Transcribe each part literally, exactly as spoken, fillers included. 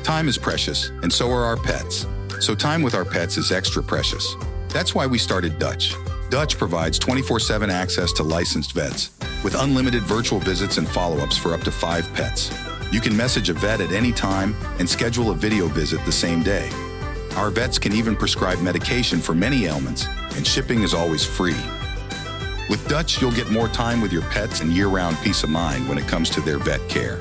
Time is precious, and so are our pets. So time with our pets is extra precious. That's why we started Dutch. Dutch provides twenty-four seven access to licensed vets with unlimited virtual visits and follow-ups for up to five pets. You can message a vet at any time and schedule a video visit the same day. Our vets can even prescribe medication for many ailments, and shipping is always free. With Dutch, you'll get more time with your pets and year-round peace of mind when it comes to their vet care.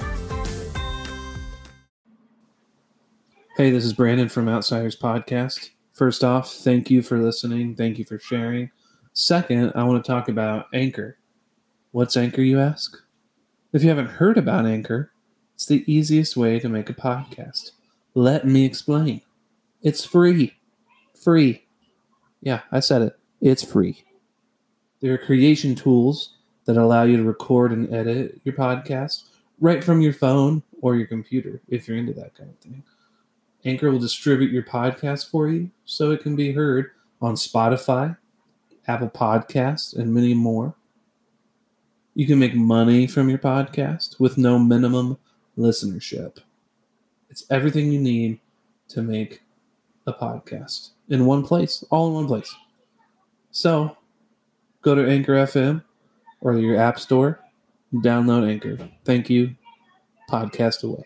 Hey, this is Brandon from Outsiders Podcast. First off, thank you for listening. Thank you for sharing. Second, I want to talk about Anchor. What's Anchor, you ask? If you haven't heard about Anchor, it's the easiest way to make a podcast. Let me explain. It's free. Free. Yeah, I said it. It's free. There are creation tools that allow you to record and edit your podcast right from your phone or your computer, if you're into that kind of thing. Anchor will distribute your podcast for you so it can be heard on Spotify, Apple Podcasts, and many more. You can make money from your podcast with no minimum listenership. It's everything you need to make a podcast in one place, all in one place. So, go to Anchor F M or your app store, download Anchor. Thank you. Podcast away.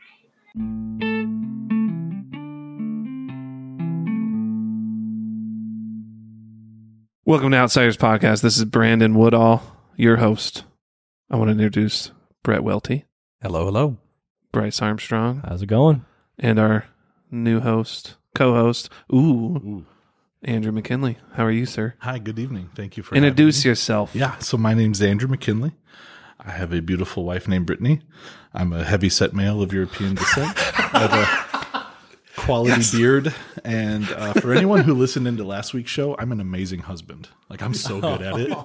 Welcome to Outsiders Podcast. This is Brandon Woodall, your host. I want to introduce Brett Welty. Hello, hello. Bryce Armstrong. How's it going? And our new host, co-host, ooh, Ooh. Andrew McKinley. How are you, sir? Hi, good evening. Thank you for Introduce having me. yourself. Yeah, so my name's Andrew McKinley. I have a beautiful wife named Brittany. I'm a heavy-set male of European descent. I have a quality yes. beard. And uh, for anyone who listened into last week's show, I'm an amazing husband. Like, I'm so good at it.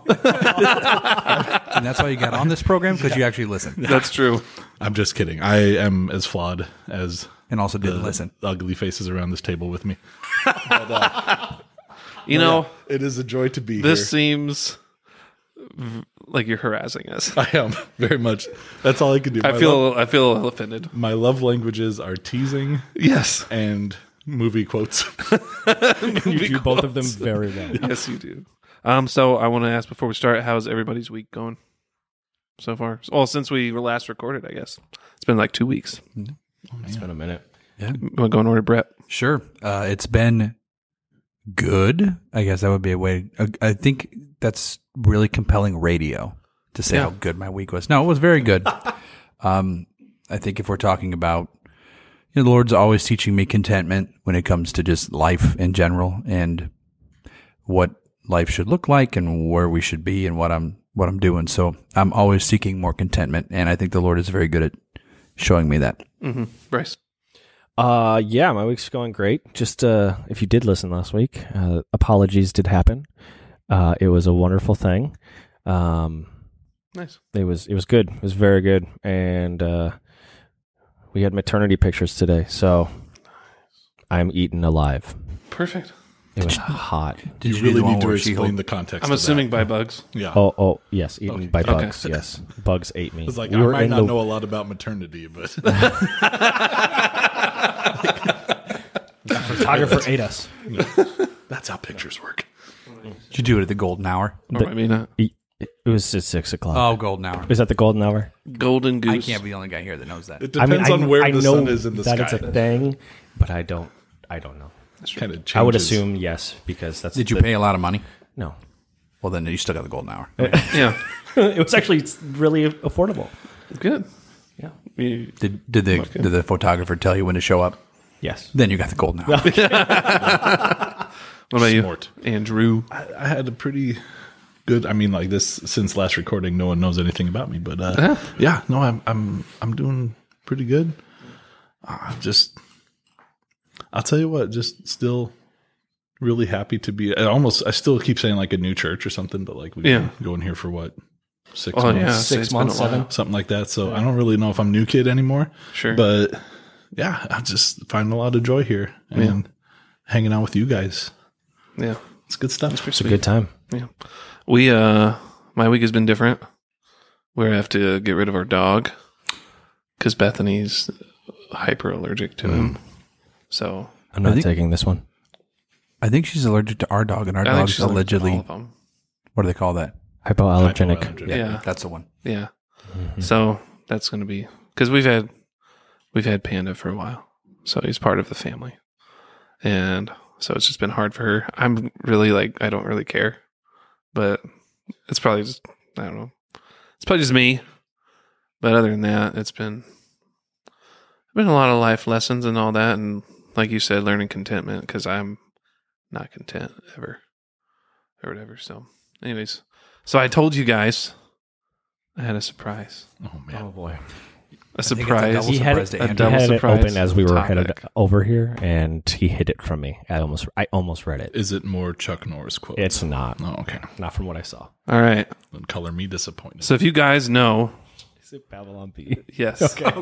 And that's why you got on this program, because yeah. you actually listen. That's true. I'm just kidding. I am as flawed as and also didn't the listen. ugly faces around this table with me. But, uh, you know, yeah, it is a joy to be this here. This seems like you're harassing us. I am very much. That's all I can do. I my feel love, I feel offended. My love languages are teasing, yes, and movie quotes. movie you do quotes. Both of them very well. Yes, you do. Um, so I want to ask before we start, how's everybody's week going so far? Well, since we were last recorded, I guess it's been like two weeks. Oh, it's been a minute. Yeah, you want to go in order, Brett? Sure. Uh, it's been good. I guess that would be a way. I, I think that's really compelling radio to say yeah. how good my week was. No, it was very good. um, I think if we're talking about, you know, the Lord's always teaching me contentment when it comes to just life in general and what life should look like and where we should be and what I'm what I'm doing. So I'm always seeking more contentment, and I think the Lord is very good at showing me that. Mm-hmm. Bryce? Uh, yeah, my week's going great. Just uh, if you did listen last week, uh, apologies did happen. Uh, it was a wonderful thing. Um, nice. It was it was good. It was very good, and uh, we had maternity pictures today, so I'm eaten alive. Perfect. It was hot. Did you, you really need to explain the context? I'm of assuming that. by bugs. Yeah. Oh, oh, yes, eaten okay. by Okay. bugs. Yes, bugs ate me. I was like, we I were might in not the... know a lot about maternity, but photographer ate us. That's how pictures work. Did you do it at the golden hour? Or maybe not. It was at six o'clock. Oh, golden hour. Is that the golden hour? Golden goose. I can't be the only guy here that knows that. It depends I mean, on I, where I the know sun is in the that sky. it's a thing, but I don't. I don't know. Kind of changes. I would assume yes, because that's. Did you the, pay a lot of money? No. Well, then you still got the golden hour. Yeah. It was actually really affordable. Good. Yeah. You, Did did the okay. did the photographer tell you when to show up? Yes. Then you got the golden hour. what about Smart. you, Andrew? I, I had a pretty good. I mean, like this since last recording, no one knows anything about me, but uh, Yeah. yeah, no, I'm I'm I'm doing pretty good. Uh, just, I'll tell you what, just still really happy to be. I almost, I still keep saying like a new church or something, but like we've Yeah. been going here for what, six Oh, months, yeah. Six It's been months, a while. seven. something like that. So I don't really know if I'm new kid anymore. Sure. But yeah, I just find a lot of joy here and Yeah. hanging out with you guys. Yeah. It's good stuff. It's a good time. Yeah. We, uh, my week has been different. We have to get rid of our dog because Bethany's hyper allergic to him. So I'm not think- taking this one. I think she's allergic to our dog, and our I think dog's she's allergic to all allegedly. of them. What do they call that? Hypoallergenic. Hypoallergenic. Yeah. that's the one. Yeah. Mhm. So that's going to be because we've had we've had Panda for a while, so he's part of the family, and so it's just been hard for her. I'm really like I don't really care, but it's probably just I don't know. It's probably just me, but other than that, it's been been a lot of life lessons and all that, and like you said, learning contentment because I'm not content ever or whatever. So, anyways, so I told you guys I had a surprise. Oh man. Oh boy. A think it's a surprise. double He had surprise it, to he Andrew. double had it surprise open as we were topic. headed over here, and he hid it from me. I almost, I almost read it. Is it more Chuck Norris quotes? It's not, Oh, okay. not from what I saw. All right. Then color me disappointed. So if you guys know, Is it Babylon B? yes.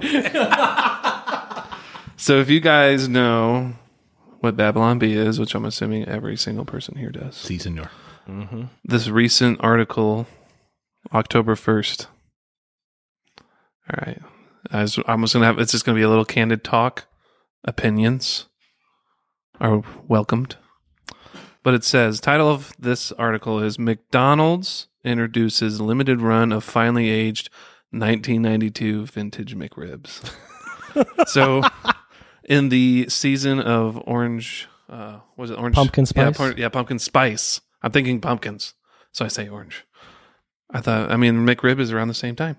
So if you guys know what Babylon Bee is, which I'm assuming every single person here does, Si, senor. Mm-hmm. this recent article, October first. All right. I was, I'm just gonna have. It's just gonna be a little candid talk. Opinions are welcomed. But it says title of this article is McDonald's introduces limited run of finely aged nineteen ninety-two vintage McRibs. So, in the season of orange, uh, was it orange Pumpkin Yeah, spice? pu- yeah, pumpkin spice. I'm thinking pumpkins, so I say orange. I thought. I mean, McRib is around the same time.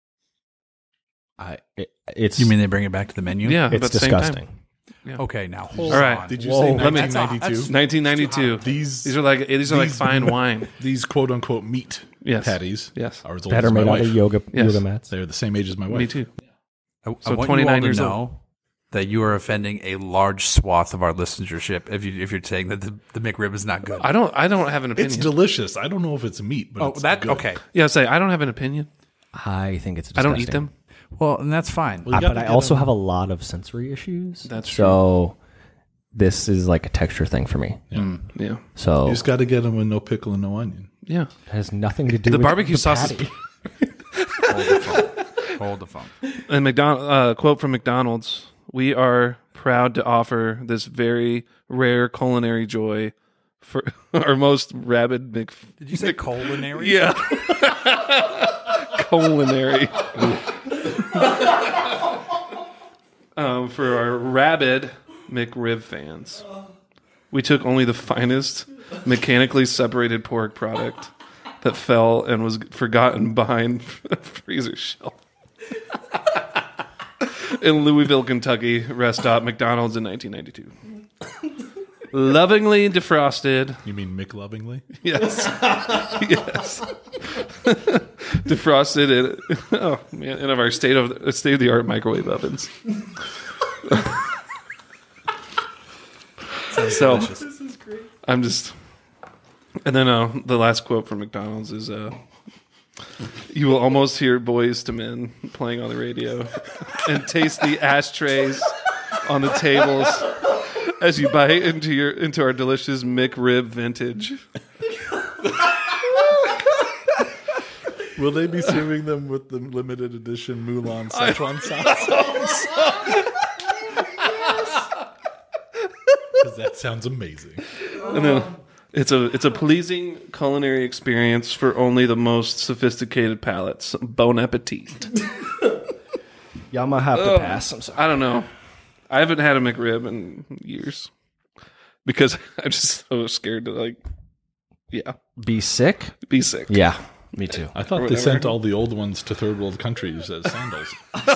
I, it, it's You mean they bring it back to the menu? Yeah, it's about the same time. disgusting. Okay, now hold All right. on. Did you Whoa. say Let me- nineteen ninety-two? nineteen ninety-two. These These are like these are like these- fine wine. these quote unquote meat Yes. patties Yes. are as old That as are my made out wife. of yoga Yes. yoga mats. They're the same age as my wife. Me too. I, So I want twenty-nine you all to years know old. that you are offending a large swath of our listenership if you if you're saying that the, the McRib is not good. I don't. I don't have an opinion. It's delicious. I don't know if it's meat, but oh, it's that good. okay. yeah. Say I don't have an opinion. I think it's I disgusting. don't eat them. Well, and that's fine. Well, you Uh, gotta but I get also them- have a lot of sensory issues. That's true. so this is like a texture thing for me. Mm. Yeah. So You just got to get them with no pickle and no onion. Yeah. it has nothing to do The with barbecue the sauce is- patty. Hold the phone. Hold the phone. And McDonald uh, quote from McDonald's: "We are proud to offer this very rare culinary joy for our most rabid Mc." Did you say culinary? Yeah. Culinary. um, for our rabid McRib fans, we took only the finest mechanically separated pork product that fell and was forgotten behind a freezer shelf. In Louisville, Kentucky, rest stop McDonald's in nineteen ninety-two. Lovingly defrosted. You mean McLovingly? Yes. Yes. Defrosted in oh man, in of our state of state of the art microwave ovens. So this is great. I'm just and then uh, the last quote from McDonald's is uh you will almost hear Boys to Men playing on the radio and taste the ashtrays on the tables as you bite into your into our delicious McRib vintage. Will they be serving them with the limited edition Mulan Szechuan sauce? Because that sounds amazing. And then it's a it's a pleasing culinary experience for only the most sophisticated palates. Bon appetit. Y'all might have to pass. I'm sorry. I don't know. I haven't had a McRib in years because I'm just so scared to like, yeah, Be sick? be sick. Yeah, me too. I thought Or they whatever. sent all the old ones to third world countries as sandals.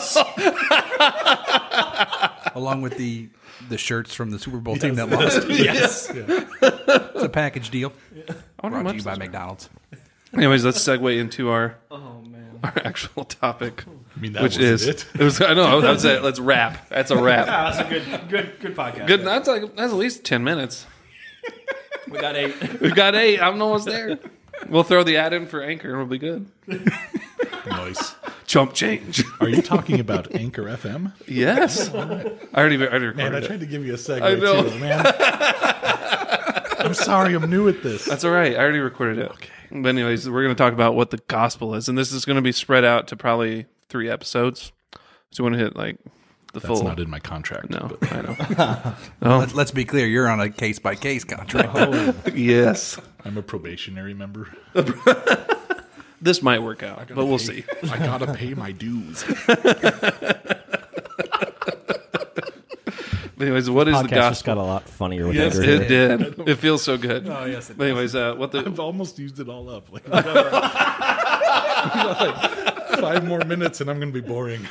Along with the the shirts from the Super Bowl team that lost. Yes. It's a package deal. I wonder how Brought to much you by those are. McDonald's. Anyways, let's segue into our our actual topic, I mean, that which was is it. it was. I know. That's it. Let's wrap. That's a wrap. That's a good, good, good podcast. Good. That's like that's at least ten minutes. We got eight. We've got eight. I'm almost there. We'll throw the ad in for Anchor and we'll be good. Nice. Chump change. Are you talking about Anchor F M? Yes. I already, I already recorded Man, I it. tried to give you a segue I know. too, man. I'm sorry, I'm new at this. That's all right. I already recorded it. Okay. But anyways, we're going to talk about what the gospel is. And this is going to be spread out to probably three episodes. So we want to hit like the That's full. not in my contract. No, but- I know. Oh, Let, let's be clear. You're on a case by case contract. yes. I'm a probationary member. This might work out, but we'll see. I gotta pay my dues. Anyways, what is the Podcast just gospel? got a lot funnier with Yes, Andrew. it did. It feels so good. Oh, yes, it But anyways, uh, what the I've almost used it all up. Like, we got like, we got like five more minutes, and I'm gonna be boring.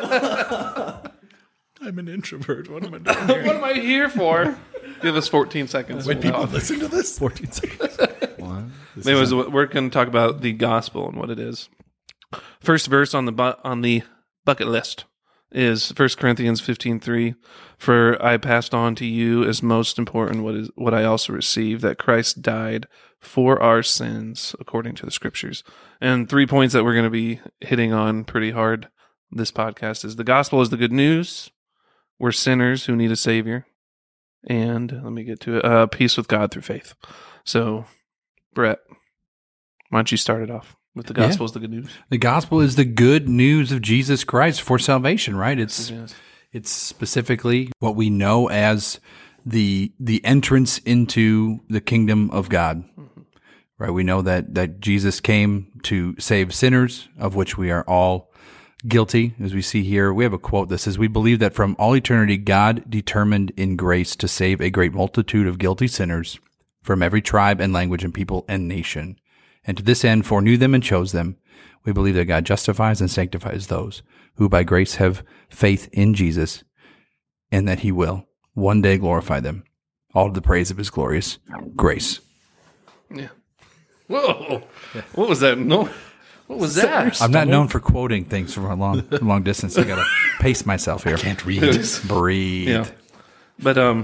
I'm an introvert. What am I doing here? what am I here for? Give us fourteen seconds. Wait, people listen to this. fourteen seconds. This Anyways, is- we're going to talk about the gospel and what it is. First verse on the bu- on the bucket list is First Corinthians fifteen three. For I passed on to you as most important what is what I also received, that Christ died for our sins according to the Scriptures. And three points that we're going to be hitting on pretty hard this podcast is the gospel is the good news. We're sinners who need a savior. And let me get to it. Uh, peace with God through faith. So, Brett, why don't you start it off with the gospel is the good news? The gospel is the good news of Jesus Christ for salvation, right? It's Yes. it's specifically what we know as the the entrance into the kingdom of God. Right? We know that that Jesus came to save sinners, of which we are all guilty. As we see here, we have a quote that says, "We believe that from all eternity God determined in grace to save a great multitude of guilty sinners from every tribe and language and people and nation. And to this end foreknew them and chose them. We believe that God justifies and sanctifies those who by grace have faith in Jesus, and that he will one day glorify them, all to the praise of his glorious grace." Yeah. Whoa. What was that? No. What was that? I'm not known for quoting things from a long, long distance. I gotta pace myself here. Can't read. Breathe. Yeah. But um,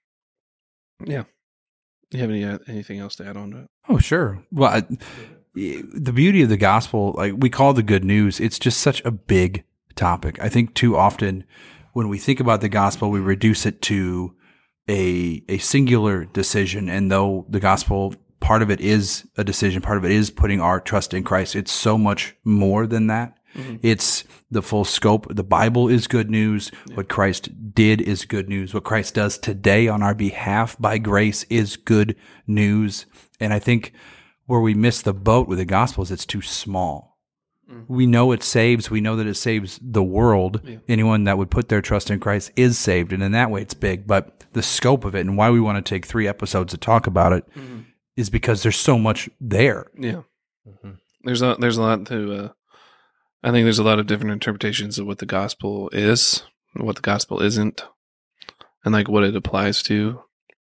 yeah. You have any uh, anything else to add on to it? Oh, sure. Well, I, the beauty of the gospel, like we call the good news, it's just such a big topic. I think too often when we think about the gospel, we reduce it to a a singular decision. And though the gospel, part of it is a decision, part of it is putting our trust in Christ, it's so much more than that. Mm-hmm. It's the full scope. The Bible is good news. Yeah. What Christ did is good news. What Christ does today on our behalf by grace is good news. And I think where we miss the boat with the gospel is it's too small. Mm-hmm. We know it saves. We know that it saves the world. Yeah. Anyone that would put their trust in Christ is saved. And in that way, it's big. But the scope of it and why we want to take three episodes to talk about it mm-hmm. is because there's so much there. Yeah. Mm-hmm. There's a, there's a lot to, uh, I think there's a lot of different interpretations of what the gospel is, what the gospel isn't, and like what it applies to.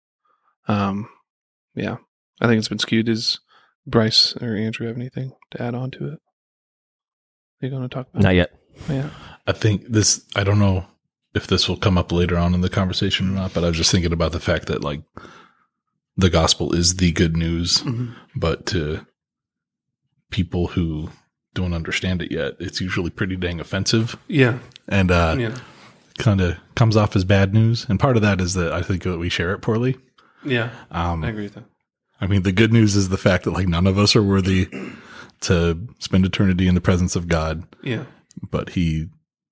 Um, yeah, I think it's been skewed. Does Bryce or Andrew have anything to add on to it? Are you going to talk about Not it? yet. Yeah. I think this, I don't know if this will come up later on in the conversation or not, but I was just thinking about the fact that like the gospel is the good news, mm-hmm. but to people who don't understand it yet, it's usually pretty dang offensive. Yeah. And uh, yeah. kind of comes off as bad news. And part of that is that I think that we share it poorly. Yeah. Um, I agree with that. I mean, the good news is the fact that like none of us are worthy to spend eternity in the presence of God. Yeah. But he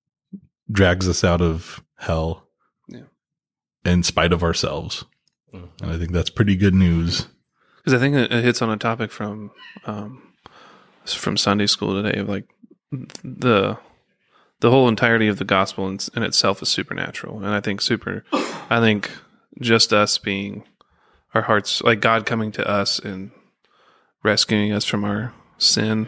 drags us out of hell yeah. in spite of ourselves. Mm-hmm. And I think that's pretty good news. Because I think it hits on a topic from um, from Sunday school today of like the the whole entirety of the gospel in, in itself is supernatural. And I think super, I think just us being our hearts, like God coming to us and rescuing us from our sin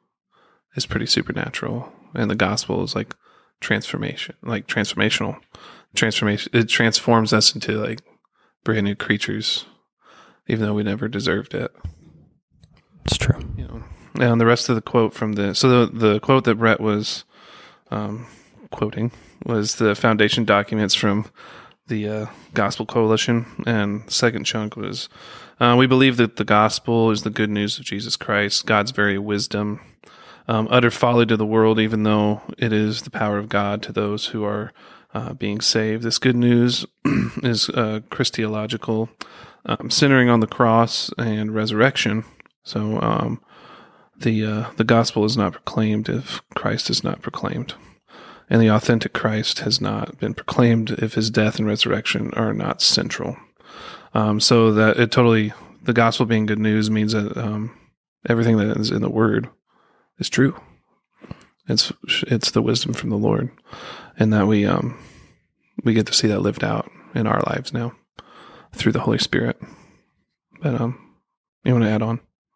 is pretty supernatural. And the gospel is like transformation, like transformational transformation. It transforms us into like brand new creatures, even though we never deserved it. It's true. You know, and the rest of the quote from the, so the, the quote that Brett was um, quoting was the foundation documents from the uh, Gospel Coalition. And the second chunk was, uh, we believe that the gospel is the good news of Jesus Christ, God's very wisdom, um, utter folly to the world, even though it is the power of God to those who are uh, being saved. This good news is uh, Christological, um, centering on the cross and resurrection. So um, the uh, the gospel is not proclaimed if Christ is not proclaimed. and the authentic Christ has not been proclaimed if his death and resurrection are not central. Um, so that it totally, the gospel being good news means that um, everything that is in the word is true. It's it's the wisdom from the Lord, and that we um we get to see that lived out in our lives now through the Holy Spirit. But um, you want to add on?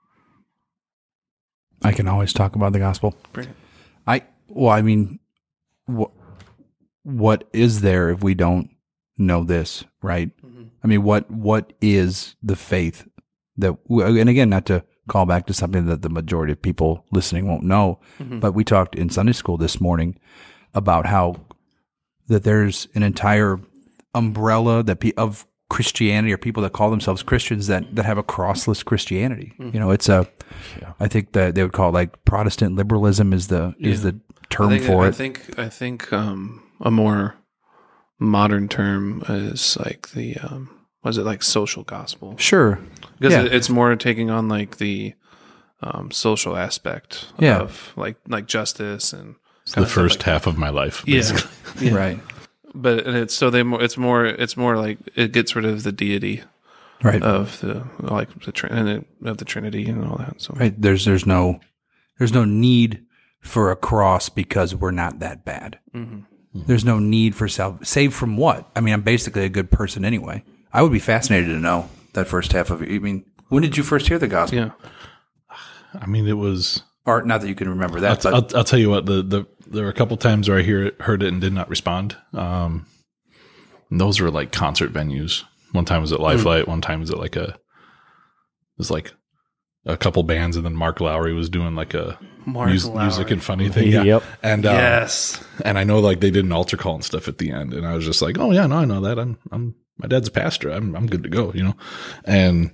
I can always talk about the gospel. Brilliant. I well, I mean, what what is there if we don't know this, right? Mm-hmm. I mean, what what is the faith that? And again, not to call back to something that the majority of people listening won't know, mm-hmm. but we talked in Sunday school this morning about how that there's an entire umbrella that pe- of Christianity, or people that call themselves Christians that, that have a crossless Christianity. Mm-hmm. You know, it's a, yeah. I think that they would call it like Protestant liberalism is the yeah. is the term I think, for I it. think I think um, a more modern term is like the um, was it like social gospel? Sure, because yeah. it, it's more taking on like the um, social aspect yeah. of like like justice and the first like half that. Of my life, basically. Yeah, yeah. Right. But and it's so they more it's more it's more like it gets rid of the deity, right? Of the like the Trin- of the Trinity and all that. So right, there's there's no there's no need for a cross because we're not that bad. Mm-hmm. Mm-hmm. There's no need for self save from what? I mean, I'm basically a good person anyway. I would be fascinated to know that first half of it. I mean, when did you first hear the gospel? Yeah, I mean, it was. Or not that you can remember that. I'll, but. I'll, I'll tell you what. The, the there were a couple times where I hear it, heard it, and did not respond. Um, and those were like concert venues. One time was at Lifelight. Mm. One time was at like a. It was like a couple bands, and then Mark Lowry was doing like a mus- music and funny thing. Yeah. Yep. And uh, yes. And I know like they did an altar call and stuff at the end, and I was just like, oh yeah, no, I know that. I'm I'm my dad's a pastor. I'm I'm good to go. You know, and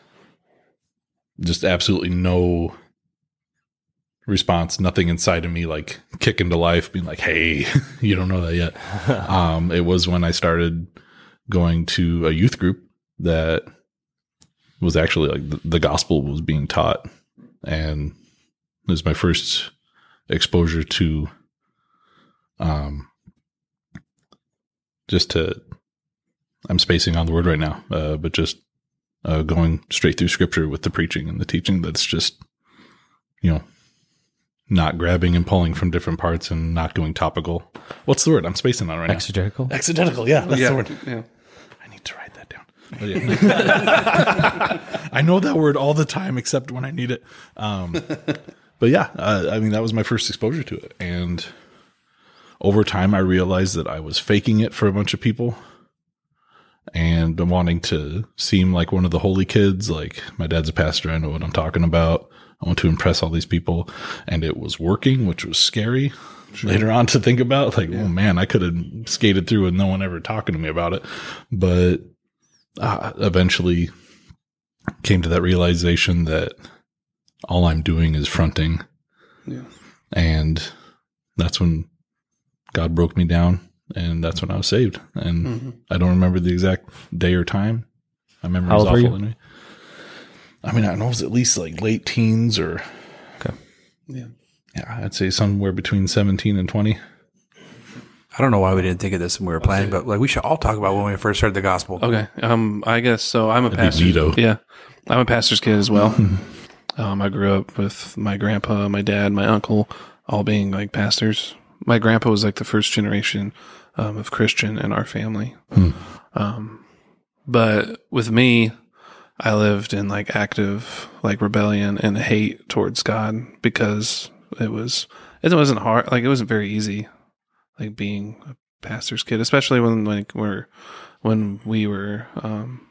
just absolutely no response, nothing inside of me like kicking to life, being like, hey, you don't know that yet. um, it was when I started going to a youth group that was actually like the, the gospel was being taught. And it was my first exposure to um, just to, I'm spacing on the word right now, uh, but just uh, going straight through scripture with the preaching and the teaching that's just, you know, not grabbing and pulling from different parts and not going topical. What's the word? I'm spacing on right Exegetical? now. Exegetical. Yeah, that's yeah, the word. Yeah. I need to write that down. Oh, yeah. I know that word all the time except when I need it. Um, but yeah, uh, I mean, that was my first exposure to it. And over time, I realized that I was faking it for a bunch of people and wanting to seem like one of the holy kids. Like, my dad's a pastor. I know what I'm talking about. I want to impress all these people, and it was working, which was scary sure. later on to think about. Like, yeah. oh man, I could have skated through with no one ever talking to me about it. But uh, eventually came to that realization that all I'm doing is fronting. Yeah. And that's when God broke me down, and that's when I was saved. And mm-hmm. I don't remember the exact day or time. My memory is awful in me. I mean, I know it was at least like late teens or, okay. yeah, yeah, I'd say somewhere between seventeen and twenty. I don't know why we didn't think of this when we were planning, but like we should all talk about when we first heard the gospel. Okay, um, I guess so. I'm a That'd pastor. Yeah, I'm a pastor's kid as well. um, I grew up with my grandpa, my dad, my uncle, all being like pastors. My grandpa was like the first generation um, of Christian in our family. Hmm. Um, but with me, I lived in like active like rebellion and hate towards God because it was it wasn't hard, like it wasn't very easy, like being a pastor's kid, especially when like we're when we were um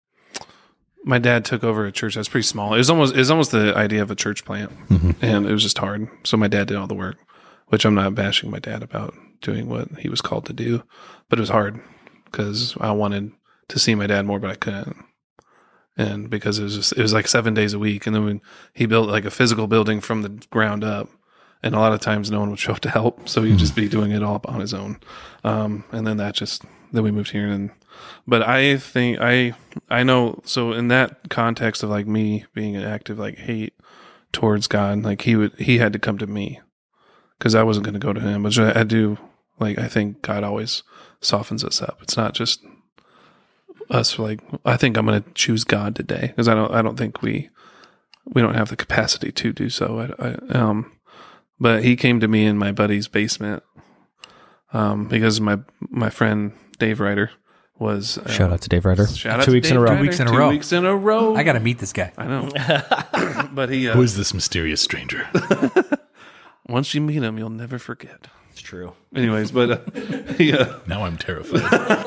my dad took over a church that's pretty small. It was almost it was almost the idea of a church plant, mm-hmm. and it was just hard. So my dad did all the work, which I'm not bashing my dad about doing what he was called to do, but it was hard because I wanted to see my dad more, but I couldn't. And because it was just, it was like seven days a week. And then when he built like a physical building from the ground up, and a lot of times no one would show up to help. So he'd just be doing it all on his own. Um, and then that just, then we moved here. And, but I think I, I know, so in that context of like me being an active, like hate towards God, like he would, he had to come to me because I wasn't going to go to him, which I do Like, I think God always softens us up. It's not just us. Like, I think I'm going to choose God today because I don't. I don't think we we don't have the capacity to do so. I, I, um, but He came to me in my buddy's basement um, because my my friend Dave Ryder was uh, Shout out to Dave Ryder. Shout out Two to weeks Dave in a row. Ryder. Weeks in a Two row. weeks in a row. I got to meet this guy. I know, but he. Uh, Who is this mysterious stranger? once you meet him, you'll never forget. It's true. Anyways, but uh, he. Uh, Now I'm terrified.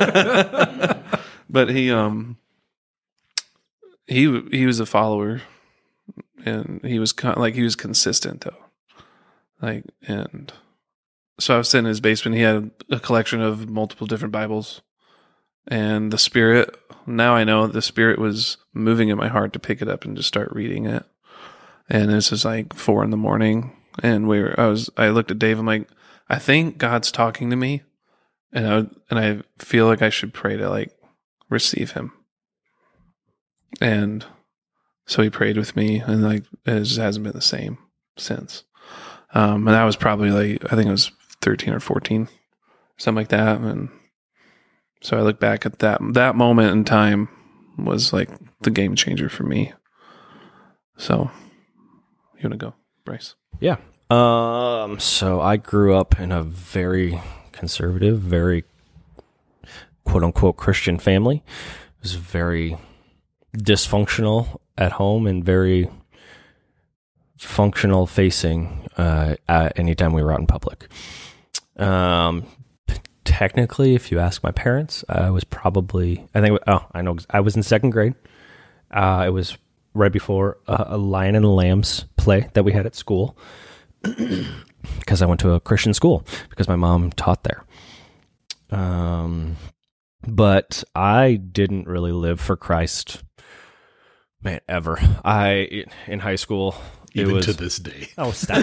but he um he he was a follower, and he was con- like he was consistent though, like and so I was sitting in his basement. He had a collection of multiple different Bibles, and the Spirit. Now I know the Spirit was moving in my heart to pick it up and just start reading it. And this is like four in the morning, and we were. I was. I looked at Dave. I'm like, I think God's talking to me, and I and I feel like I should pray to like receive Him. And so he prayed with me, and like it just hasn't been the same since. Um, and that was probably like I think it was thirteen or fourteen, something like that. And so I look back at that that moment in time was like the game changer for me. So you want to go, Bryce? Yeah. Um. So I grew up in a very conservative, very quote unquote Christian family. It was very dysfunctional at home and very functional facing uh, at any time we were out in public. Um. Technically, if you ask my parents, I was probably I think oh I know I was in second grade. Uh, it was right before a, a Lion and the Lambs play that we had at school. Because I went to a Christian school because my mom taught there. Um, but I didn't really live for Christ, man, ever. I in high school, it Even was, to this day. Oh, stop!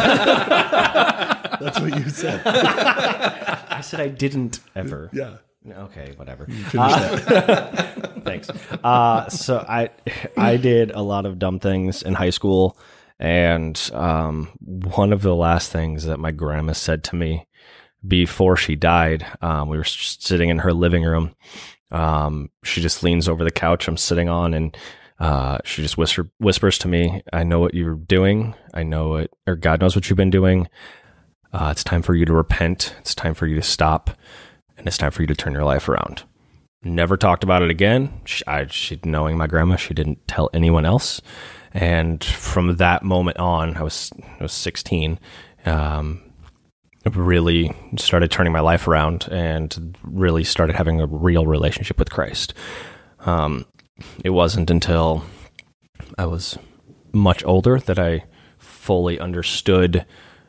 That's what you said. I said I didn't ever. Yeah. Okay, whatever. Finish that. Thanks. Uh, so I I did a lot of dumb things in high school. And um, one of the last things that my grandma said to me before she died, um, we were sitting in her living room. Um, she just leans over the couch I'm sitting on, and uh, she just whisper, whispers to me, "I know what you're doing. I know it, or God knows what you've been doing. Uh, it's time for you to repent. It's time for you to stop, and it's time for you to turn your life around." Never talked about it again. She, I, she, knowing my grandma, she didn't tell anyone else. And from that moment on, I was I was sixteen. Um, I really started turning my life around and really started having a real relationship with Christ. Um, it wasn't until I was much older that I fully understood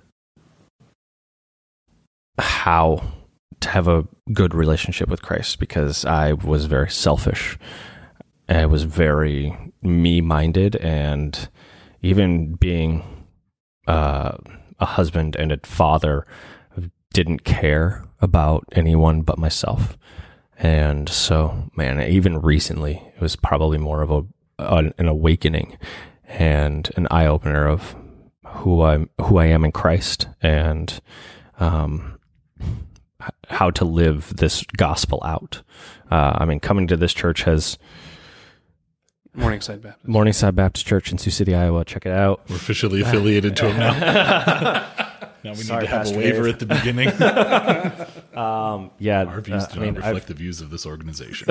how to have a good relationship with Christ, because I was very selfish. I was very me-minded, and even being uh, a husband and a father, didn't care about anyone but myself. And so, man, even recently, it was probably more of a an, an awakening and an eye-opener of who I'm, who I am in Christ, and um, how to live this gospel out. Uh, I mean, coming to this church has. Morningside Baptist. Morningside Baptist Church in Sioux City, Iowa. Check it out. We're officially affiliated to him now. Now we Sorry, need to have Pastor a waiver Dave. at the beginning. Um, yeah, Our views uh, do I mean, not I've- reflect the views of this organization.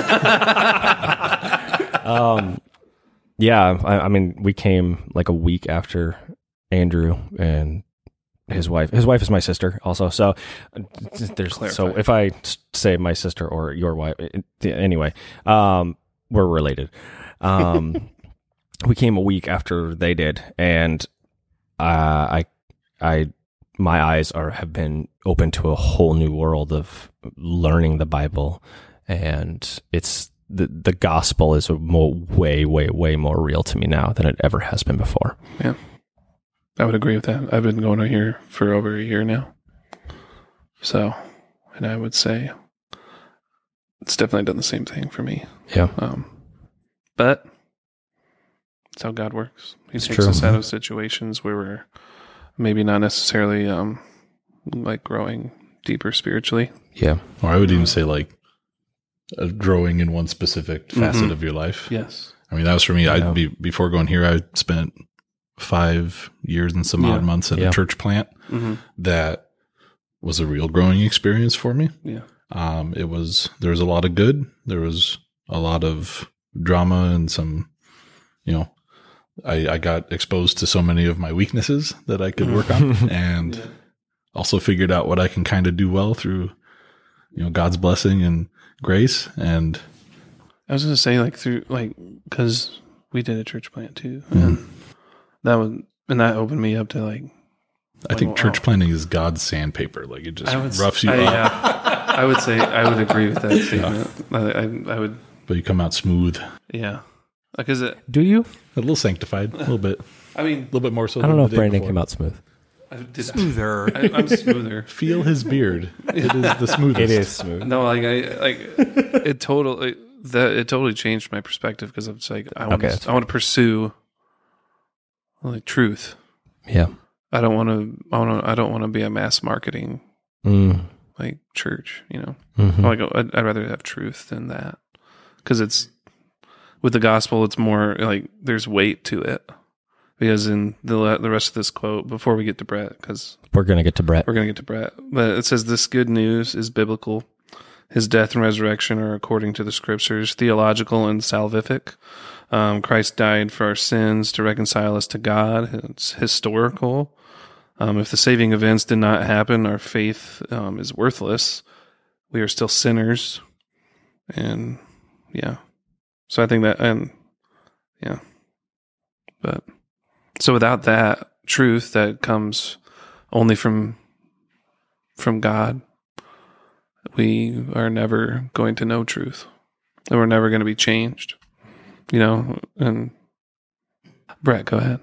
um, yeah, I, I mean, we came like a week after Andrew and his wife. His wife is my sister, also. So uh, there's Clarify. so if I s- say my sister or your wife, it, anyway, um, we're related. Um, we came a week after they did, and uh, I, I, my eyes are have been open to a whole new world of learning the Bible, and it's the the gospel is a more, way, way, way more real to me now than it ever has been before. Yeah, I would agree with that. I've been going here for over a year now. So, and I would say it's definitely done the same thing for me. Yeah. Um, but that's how God works. He It's takes true. us out of situations where we're maybe not necessarily um, like growing deeper spiritually. Yeah. Or I would even say like uh, growing in one specific facet Mm-hmm. of your life. Yes. I mean, that was for me. Yeah. I be before going here, I spent five years and some Yeah. odd months at Yeah. a church plant. Mm-hmm. That was a real growing experience for me. Yeah. Um, it was, there was a lot of good. There was a lot of drama and some, you know, I, I got exposed to so many of my weaknesses that I could work on, and Yeah. also figured out what I can kind of do well through, you know, God's blessing and grace. And I was going to say like through like, cause we did a church plant too. And that was, and that opened me up to like, I think Like, church wow. planting is God's sandpaper. Like it just I would, roughs you I, up, yeah, I would say, I would agree with that statement. I, I, I would, but you come out smooth, yeah. Because it, Do you? a little sanctified, a little bit, a I mean, little bit more so. I don't than know the if day Brandon before. came out smooth. I did, Smoother. I, I'm smoother. Feel his beard. It is the smoothest. smooth. No, like I like it totally that it totally changed my perspective because it's like I want Okay, to I want to pursue like truth. Yeah. I don't want to I want to I don't want to be a mass marketing Mm. like church, you know. Mhm. Like I'd, I'd rather have truth than that because it's with the gospel it's more like there's weight to it. Because in the le- the rest of this quote before we get to Brett because We're going to get to Brett. we're going to get to Brett. But it says, this good news is biblical. His death and resurrection are according to the scriptures, theological and salvific. Um, Christ died for our sins to reconcile us to God. It's historical. Um, if the saving events did not happen, our faith um, is worthless. We are still sinners. And yeah. So I think that, and yeah. But so without that truth that comes only from from God, we are never going to know truth. And we're never going to be changed. You know, and Brett, go ahead.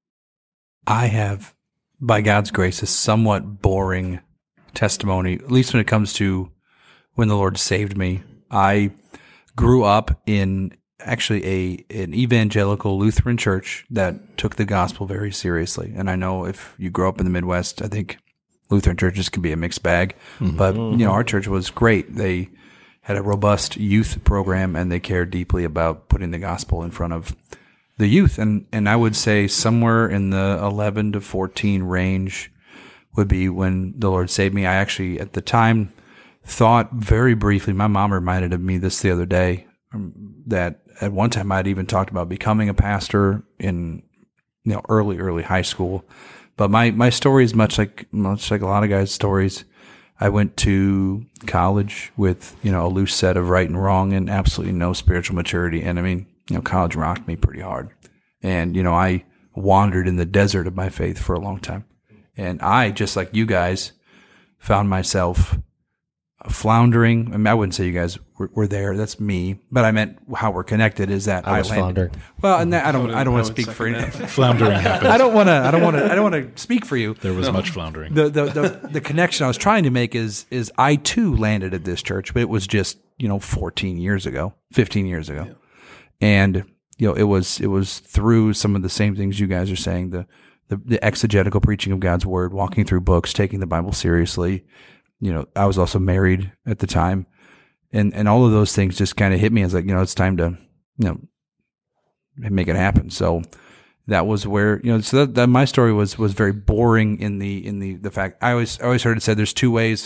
I have, by God's grace, a somewhat boring testimony, at least when it comes to when the Lord saved me. I grew up in actually a an evangelical Lutheran church that took the gospel very seriously. And I know if you grow up in the Midwest, I think Lutheran churches can be a mixed bag. Mm-hmm. But, you know, our church was great. They had a robust youth program, and they cared deeply about putting the gospel in front of the youth. And, and I would say somewhere in the eleven to fourteen range would be when the Lord saved me. I actually, at the time, thought very briefly, my mom reminded of me this the other day, um, that at one time I'd even talked about becoming a pastor in, you know, early, early high school. But my, my story is much like, much like a lot of guys' stories. I went to college with, you know, a loose set of right and wrong and absolutely no spiritual maturity. And I mean, you know, college rocked me pretty hard. And, you know, I wandered in the desert of my faith for a long time. And I, just like you guys, found myself floundering. I mean, I wouldn't say you guys were, were there. That's me. But I meant how we're connected is that I I, was landed. floundering. Well, and that, I don't, I don't I want to would speak for second any. that. Floundering happened. I don't want to. I don't want to. I don't want to speak for you. There was much floundering. The, the the the connection I was trying to make is is I too landed at this church, but it was just, you know, fourteen years ago, fifteen years ago, yeah. And you know, it was it was through some of the same things you guys are saying, the the, the exegetical preaching of God's word, walking through books, taking the Bible seriously. You know, I was also married at the time, and and all of those things just kind of hit me as like, you know, it's time to, you know, make it happen. So that was where, you know, so that, that my story was was very boring in the in the the fact I always I always heard it said there's two ways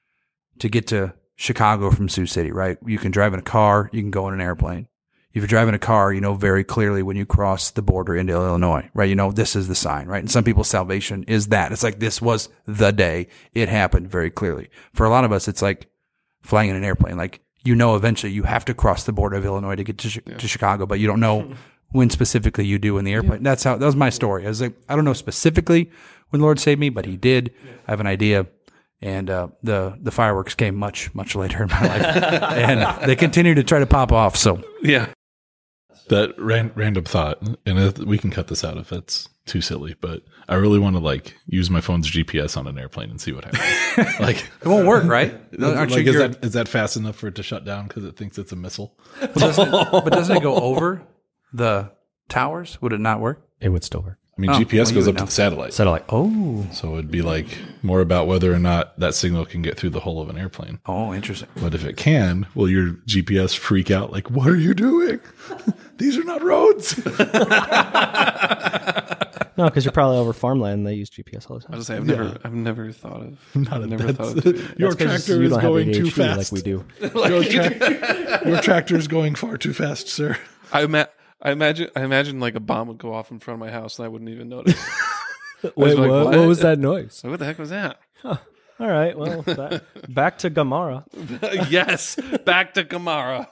to get to Chicago from Sioux City, right? You can drive in a car, you can go in an airplane. If you're driving a car, you know very clearly when you cross the border into Illinois, right? You know, this is the sign, right? And some people's salvation is that. It's like, this was the day it happened very clearly. For a lot of us, it's like flying in an airplane. Like, you know, eventually you have to cross the border of Illinois to get to, yeah. to Chicago, but you don't know when specifically you do in the airplane. Yeah. That's how, that was my story. I was like, I don't know specifically when the Lord saved me, but he did. Yeah. I have an idea. And uh, the the fireworks came much, much later in my life. And they continue to try to pop off. So, yeah. That ran, random thought, and it, we can cut this out if it's too silly, but I really want to like use my phone's G P S on an airplane and see what happens. Like, it won't work, right? Aren't like, you, is, that, is that fast enough for it to shut down because it thinks it's a missile? But doesn't, it, but doesn't it go over the towers? Would it not work? It would still work. I mean, Oh, G P S well, you goes would up to know. the satellite. Satellite. Oh, So it'd be like more about whether or not that signal can get through the hull of an airplane. Oh, interesting. But if it can, will your G P S freak out like, what are you doing? These are not roads. no, because you're probably over farmland. They use G P S all the I time. was say I've never, I've never thought of, Not I've never that's- thought of doing your That's 'cause tractor you is don't have going A D H D too fast. like we do. Your, tra- your tractor is going far too fast, sir. I, ima- I imagine, I imagine like a bomb would go off in front of my house and I wouldn't even notice. Wait, like, what, what? what was that noise? So what the heck was that? All right, well, back, back to Gamara. Yes, back to Kamara.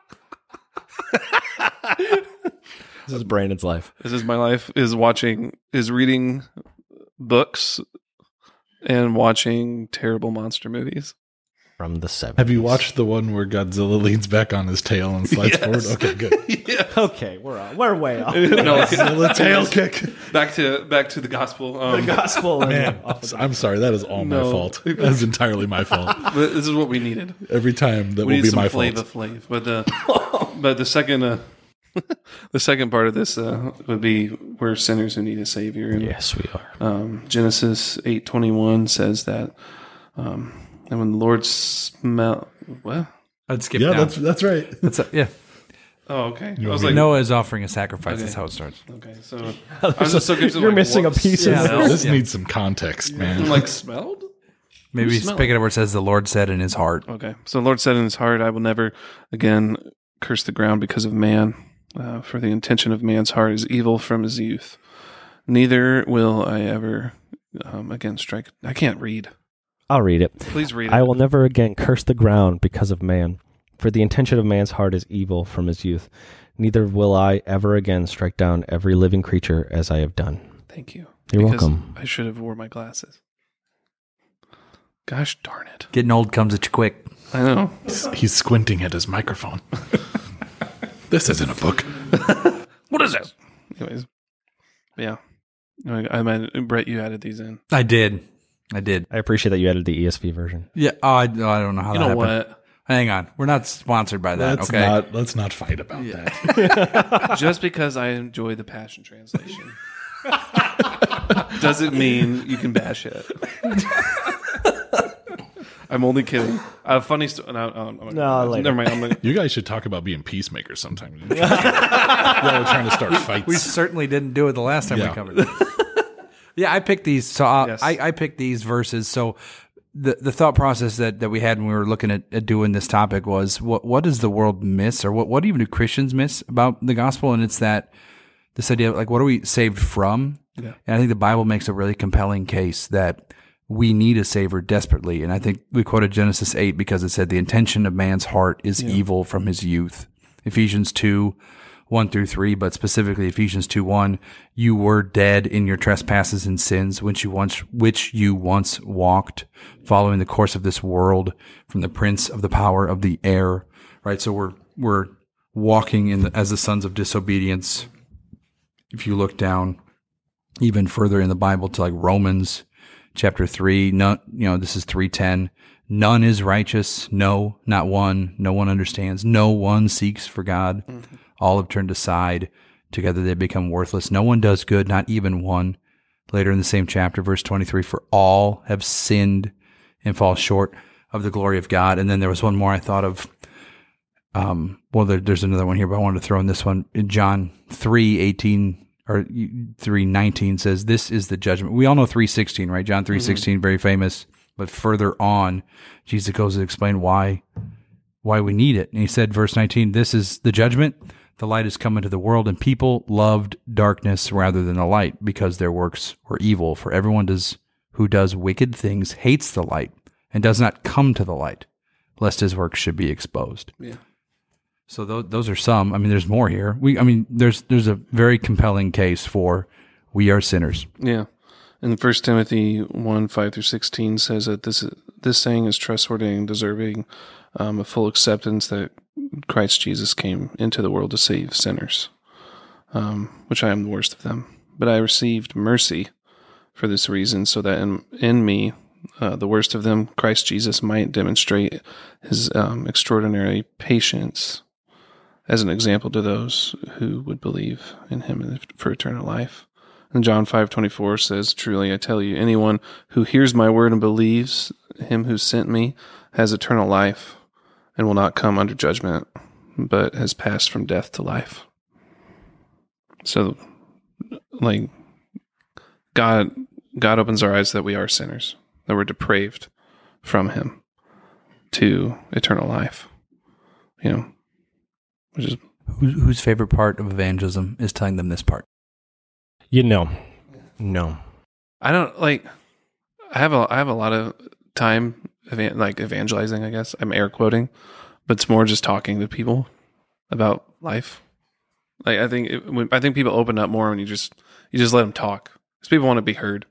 This is Brandon's life. This is my life: is watching, is reading books, and watching terrible monster movies. From the seventies. Have you watched the one where Godzilla leans back on his tail and slides Yes. forward? Okay, good. Yeah. Okay, we're on. We're way off. No, Godzilla tail kick. back to back to the gospel. Um, Gospel. and Man, off of- I'm sorry. That is all my No. fault. That's entirely my fault. but this is what we needed. Every time that We will need be some my Flava fault. Flav. But the but the second uh, the second part of this uh, would be we're sinners who need a savior. And, yes, we are. um, Genesis eight twenty one says that, um, and when the Lord smell what? I'd skip Yeah, down. that's that's right. That's a, yeah. Oh, okay. I want was me like, Noah is offering a sacrifice. Okay. That's how it starts. okay. So I was just so confused. You're like, missing what a piece of Yeah. smell? This Yeah. needs some context, man. Like smelled. Maybe smell pick it up where it says the Lord said in his heart. Okay. So the Lord said in his heart, I will never again curse the ground because of man, uh, for the intention of man's heart is evil from his youth. Neither will I ever um, again strike. I can't read. I'll read it. Please read it. I will never again curse the ground because of man, for the intention of man's heart is evil from his youth. Neither will I ever again strike down every living creature as I have done. Thank you. You're Because welcome. I should have wore my glasses. Gosh darn it. Getting old comes at you quick. I know. He's squinting at his microphone. This isn't a book. What is this? Anyways. Yeah. I, I mean, Brett, you added these in. I did. I did. I appreciate that you added the E S V version. Yeah. Oh, I, oh, I don't know how You that know happened. what? Hang on. We're not sponsored by that. Let's okay. not let's not fight about that. Just because I enjoy the Passion Translation doesn't mean you can bash it. I'm only kidding. I have a funny story. No, no, no, No, later. never mind. I'm gonna, You guys should talk about being peacemakers sometime. Y'all are trying to start fights. We certainly didn't do it the last time Yeah. we covered it. Yeah, I picked these. So uh, Yes. I, I picked these verses. So the the thought process that, that we had when we were looking at, at doing this topic was what what does the world miss, or what what even do Christians miss about the gospel? And it's that this idea of like, what are we saved from? Yeah. And I think the Bible makes a really compelling case that we need a savior desperately. And I think we quoted Genesis eight because it said the intention of man's heart is evil from his youth. Ephesians two, one through three, but specifically Ephesians two, one, you were dead in your trespasses and sins, which you once, which you once walked, following the course of this world, from the prince of the power of the air. Right. So we're, we're walking in the, as the sons of disobedience. If you look down even further in the Bible to like Romans chapter three, none, you know, this is three ten. None is righteous. No, not one. No one understands. No one seeks for God. Mm-hmm. All have turned aside. Together they become worthless. No one does good, not even one. Later in the same chapter, verse twenty-three, for all have sinned and fall short of the glory of God. And then there was one more I thought of. Um, well, there, there's another one here, but I wanted to throw in this one. In John three eighteen or three nineteen says, this is the judgment. We all know three sixteen, right? John three sixteen, mm-hmm. very famous. But further on, Jesus goes to explain why, why we need it. And he said, verse nineteen, this is the judgment. The light has come into the world, and people loved darkness rather than the light because their works were evil. For everyone does who does wicked things hates the light and does not come to the light, lest his works should be exposed. yeah. So those, those are some. I mean, there's more here. We, I mean, there's there's a very compelling case for we are sinners. Yeah. And First Timothy one, five through sixteen says that this is, this saying is trustworthy and deserving um, of full acceptance that Christ Jesus came into the world to save sinners, um, which I am the worst of them. But I received mercy for this reason, so that in, in me, uh, the worst of them, Christ Jesus might demonstrate his um, extraordinary patience as an example to those who would believe in him for eternal life. And John five twenty-four says, "Truly I tell you, anyone who hears my word and believes him who sent me has eternal life and will not come under judgment, but has passed from death to life." So, like, God, God opens our eyes that we are sinners, that we're depraved from him to eternal life, you know, which is... Whose, whose favorite part of evangelism is telling them this part? You know, no. I don't like. I have a I have a lot of time, evan- like evangelizing. I guess I'm air quoting, but it's more just talking to people about life. Like I think it, when, I think people open up more when you just you just let them talk, because people want to be heard,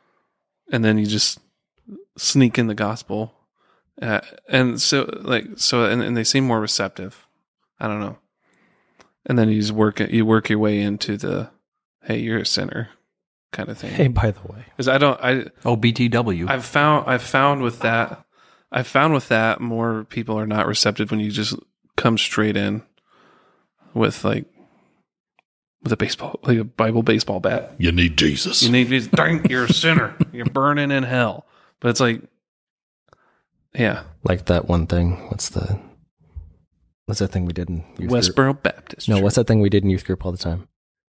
and then you just sneak in the gospel, uh, and so like so and, and they seem more receptive. I don't know, and then you just work it. You work your way into the, hey, you're a sinner, kind of thing. Hey, by the way, Because I don't, I, Oh, B T W. I've found, I've found with that, I've found with that more people are not receptive when you just come straight in with like, with a baseball, like a Bible baseball bat. You need Jesus. You need, to- dang, you're a sinner. You're burning in hell. But it's like, yeah, like that one thing. What's the what's that thing we did in youth group? Westboro Baptist. No, Church. what's that thing we did in youth group all the time?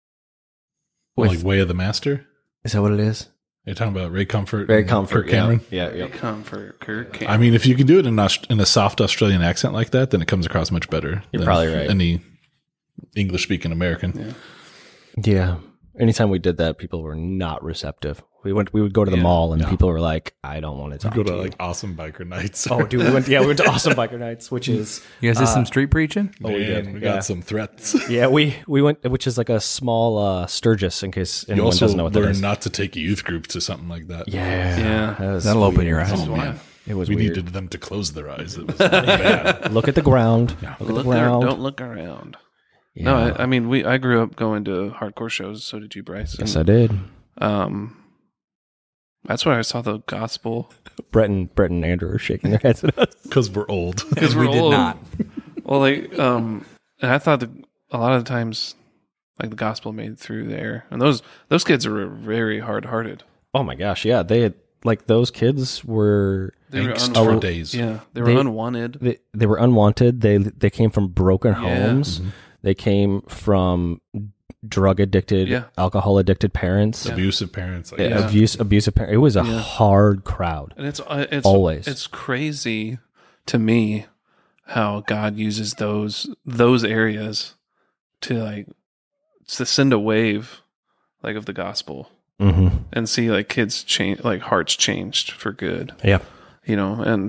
Well, With- like Way of the Master. Is that what it is? You're talking about Ray Comfort. Very and comfort. Kirk Cameron. Yeah, yeah. yeah. Comfort, Kirk Cameron. I mean, if you can do it in, Aust- in a soft Australian accent like that, then it comes across much better. You're than probably right. Any English speaking American. Yeah. Yeah. Anytime we did that, people were not receptive. We went. We would go to the Yeah. mall, and Yeah. people were like, "I don't want to talk Go to to you." like awesome biker nights. Oh, dude, we went. Yeah, we went to Awesome Biker Nights, which is You guys did uh, some street preaching? Oh, we Man, did. we yeah. got some threats. Yeah, we we went, which is like a small uh, Sturgis, in case You anyone also doesn't know what that learn is. not to take a youth group to something like that. Yeah, Yeah. that was That'll open weird. your eyes. Oh, man. It was We weird. needed them to close their eyes. It was bad. Look at the ground. Look at the Look there, ground. don't look around. Yeah. No, I, I mean, we, I grew up going to hardcore shows. So did you, Bryce. yes, And, I did. Um, that's where I saw the gospel. Brett and Brett and Andrew are shaking their heads at us. Because we're old. Because We we're did old. not. Well, like, um, and I thought that a lot of the times, like the gospel made through there, and those those kids are very hard hearted. Oh my gosh, yeah, they had, like those kids were They were Angst un- for days. Yeah, they were They- unwanted. they, they were unwanted. They they came from broken Yeah. homes. They came from drug addicted, Yeah. alcohol addicted parents. Abusive parents. Like, Yeah. Yeah. Abuse abusive parents. It was a Yeah. hard crowd. And it's uh, it's Always. it's crazy to me how God uses those those areas to like to send a wave like of the gospel Mm-hmm. and see like kids change, like hearts changed for good. Yeah. You know, and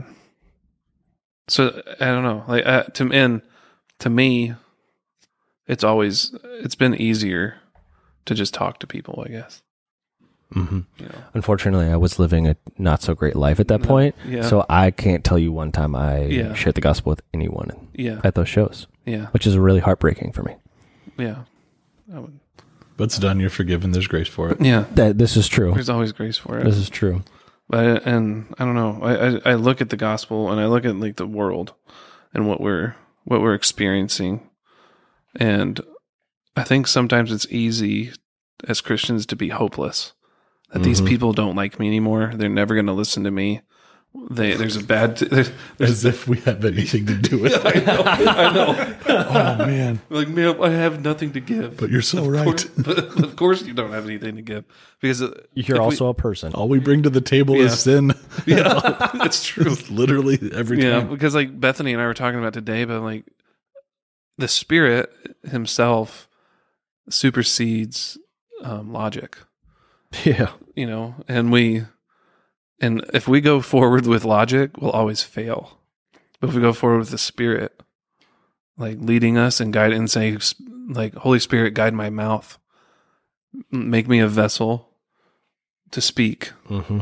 so I don't know, like uh, to and to me, it's always it's been easier to just talk to people, I guess. Mm-hmm. You know, Unfortunately, I was living a not so great life at that point, yeah, so I can't tell you one time I Yeah. shared the gospel with anyone yeah, at those shows, yeah, which is really heartbreaking for me. yeah. I would, but it's done. You're forgiven. There's grace for it. yeah. That this is true. There's always grace for it. This is true. But and I don't know. I, I I look at the gospel and I look at like the world and what we're what we're experiencing, and I think sometimes it's easy as Christians to be hopeless that these Mhm. people don't like me anymore. They're never going to listen to me. They there's a bad there's, As if we have anything to do with I it. know I know Oh, man. like man I have nothing to give. But you're so Of right. course, but of course you don't have anything to give because uh, if You're we- also a person. All we bring to the table Yeah. is sin. yeah it's true. It's literally every Yeah, time. because like Bethany and I were talking about today, but like the Spirit Himself supersedes um, logic, Yeah. you know, and we, and if we go forward with logic, we'll always fail. But if we go forward with the Spirit, like leading us and guiding and saying, like, Holy Spirit, guide my mouth, make me a vessel to speak. Mm-hmm.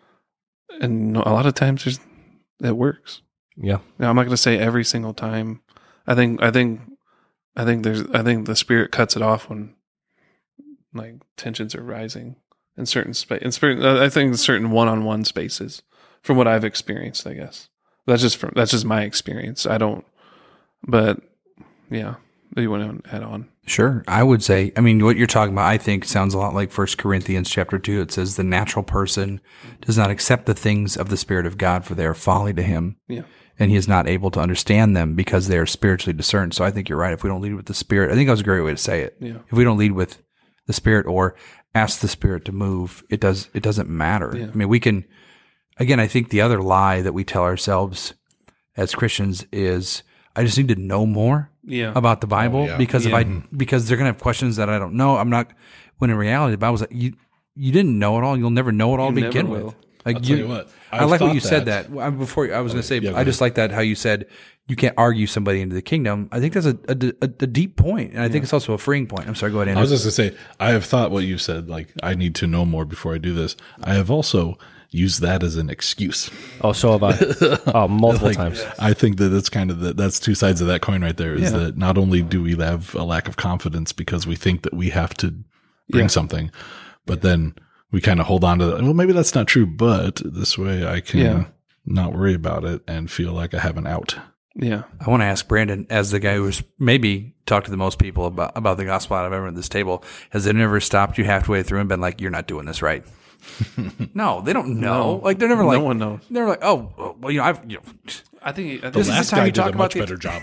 And a lot of times there's, it works. Yeah. Now, I'm not going to say every single time. I think, I think, I think there's, I think the Spirit cuts it off when like tensions are rising in certain space, in certain, I think certain one-on-one spaces from what I've experienced, I guess. That's just from, that's just my experience. I don't, but yeah, you want to add on. Sure. I would say, I mean, what you're talking about, I think sounds a lot like First Corinthians chapter two. It says the natural person does not accept the things of the Spirit of God, for they are folly to him. Yeah. And he is not able to understand them because they are spiritually discerned. So I think you're right. If we don't lead with the Spirit, I think that was a great way to say it. Yeah. If we don't lead with the Spirit or ask the Spirit to move, it does, it doesn't matter. Yeah. I mean, we can, again, I think the other lie that we tell ourselves as Christians is, I just need to know more Yeah. about the Bible Oh, yeah. because Yeah. if I, because they're going to have questions that I don't know. I'm not, when in reality, the Bible's like, you, you didn't know it all. You'll never know it all You to never begin will. with. Like I'll tell you what, I I've like what thought you said that- that Well, before. I was going to say, yeah, go I just ahead. like that how you said you can't argue somebody into the kingdom. I think that's a, a, a, a deep point, and I think it's also a freeing point. I'm sorry, go ahead, I Andrew. was just gonna say, I have thought what you said. Like, I need to know more before I do this. I have also used that as an excuse. Oh, so have I. Oh, multiple Like, times. I think that that's kind of the, that's two sides of that coin right there. Is Yeah. that not only do we have a lack of confidence because we think that we have to bring Yeah. something, but then we kind of hold on to that. Well, maybe that's not true, but this way I can Yeah. not worry about it and feel like I have an out. Yeah. I want to ask Brandon, as the guy who's maybe talked to the most people about, about the gospel out of everyone at this table, has it never stopped you halfway through and been like, "You're not doing this right"? No, they don't know. No. Like they're never No like one knows. They're like, "Oh, well, you know, I've." You know, I think, I This think is the time you talk about the- better job.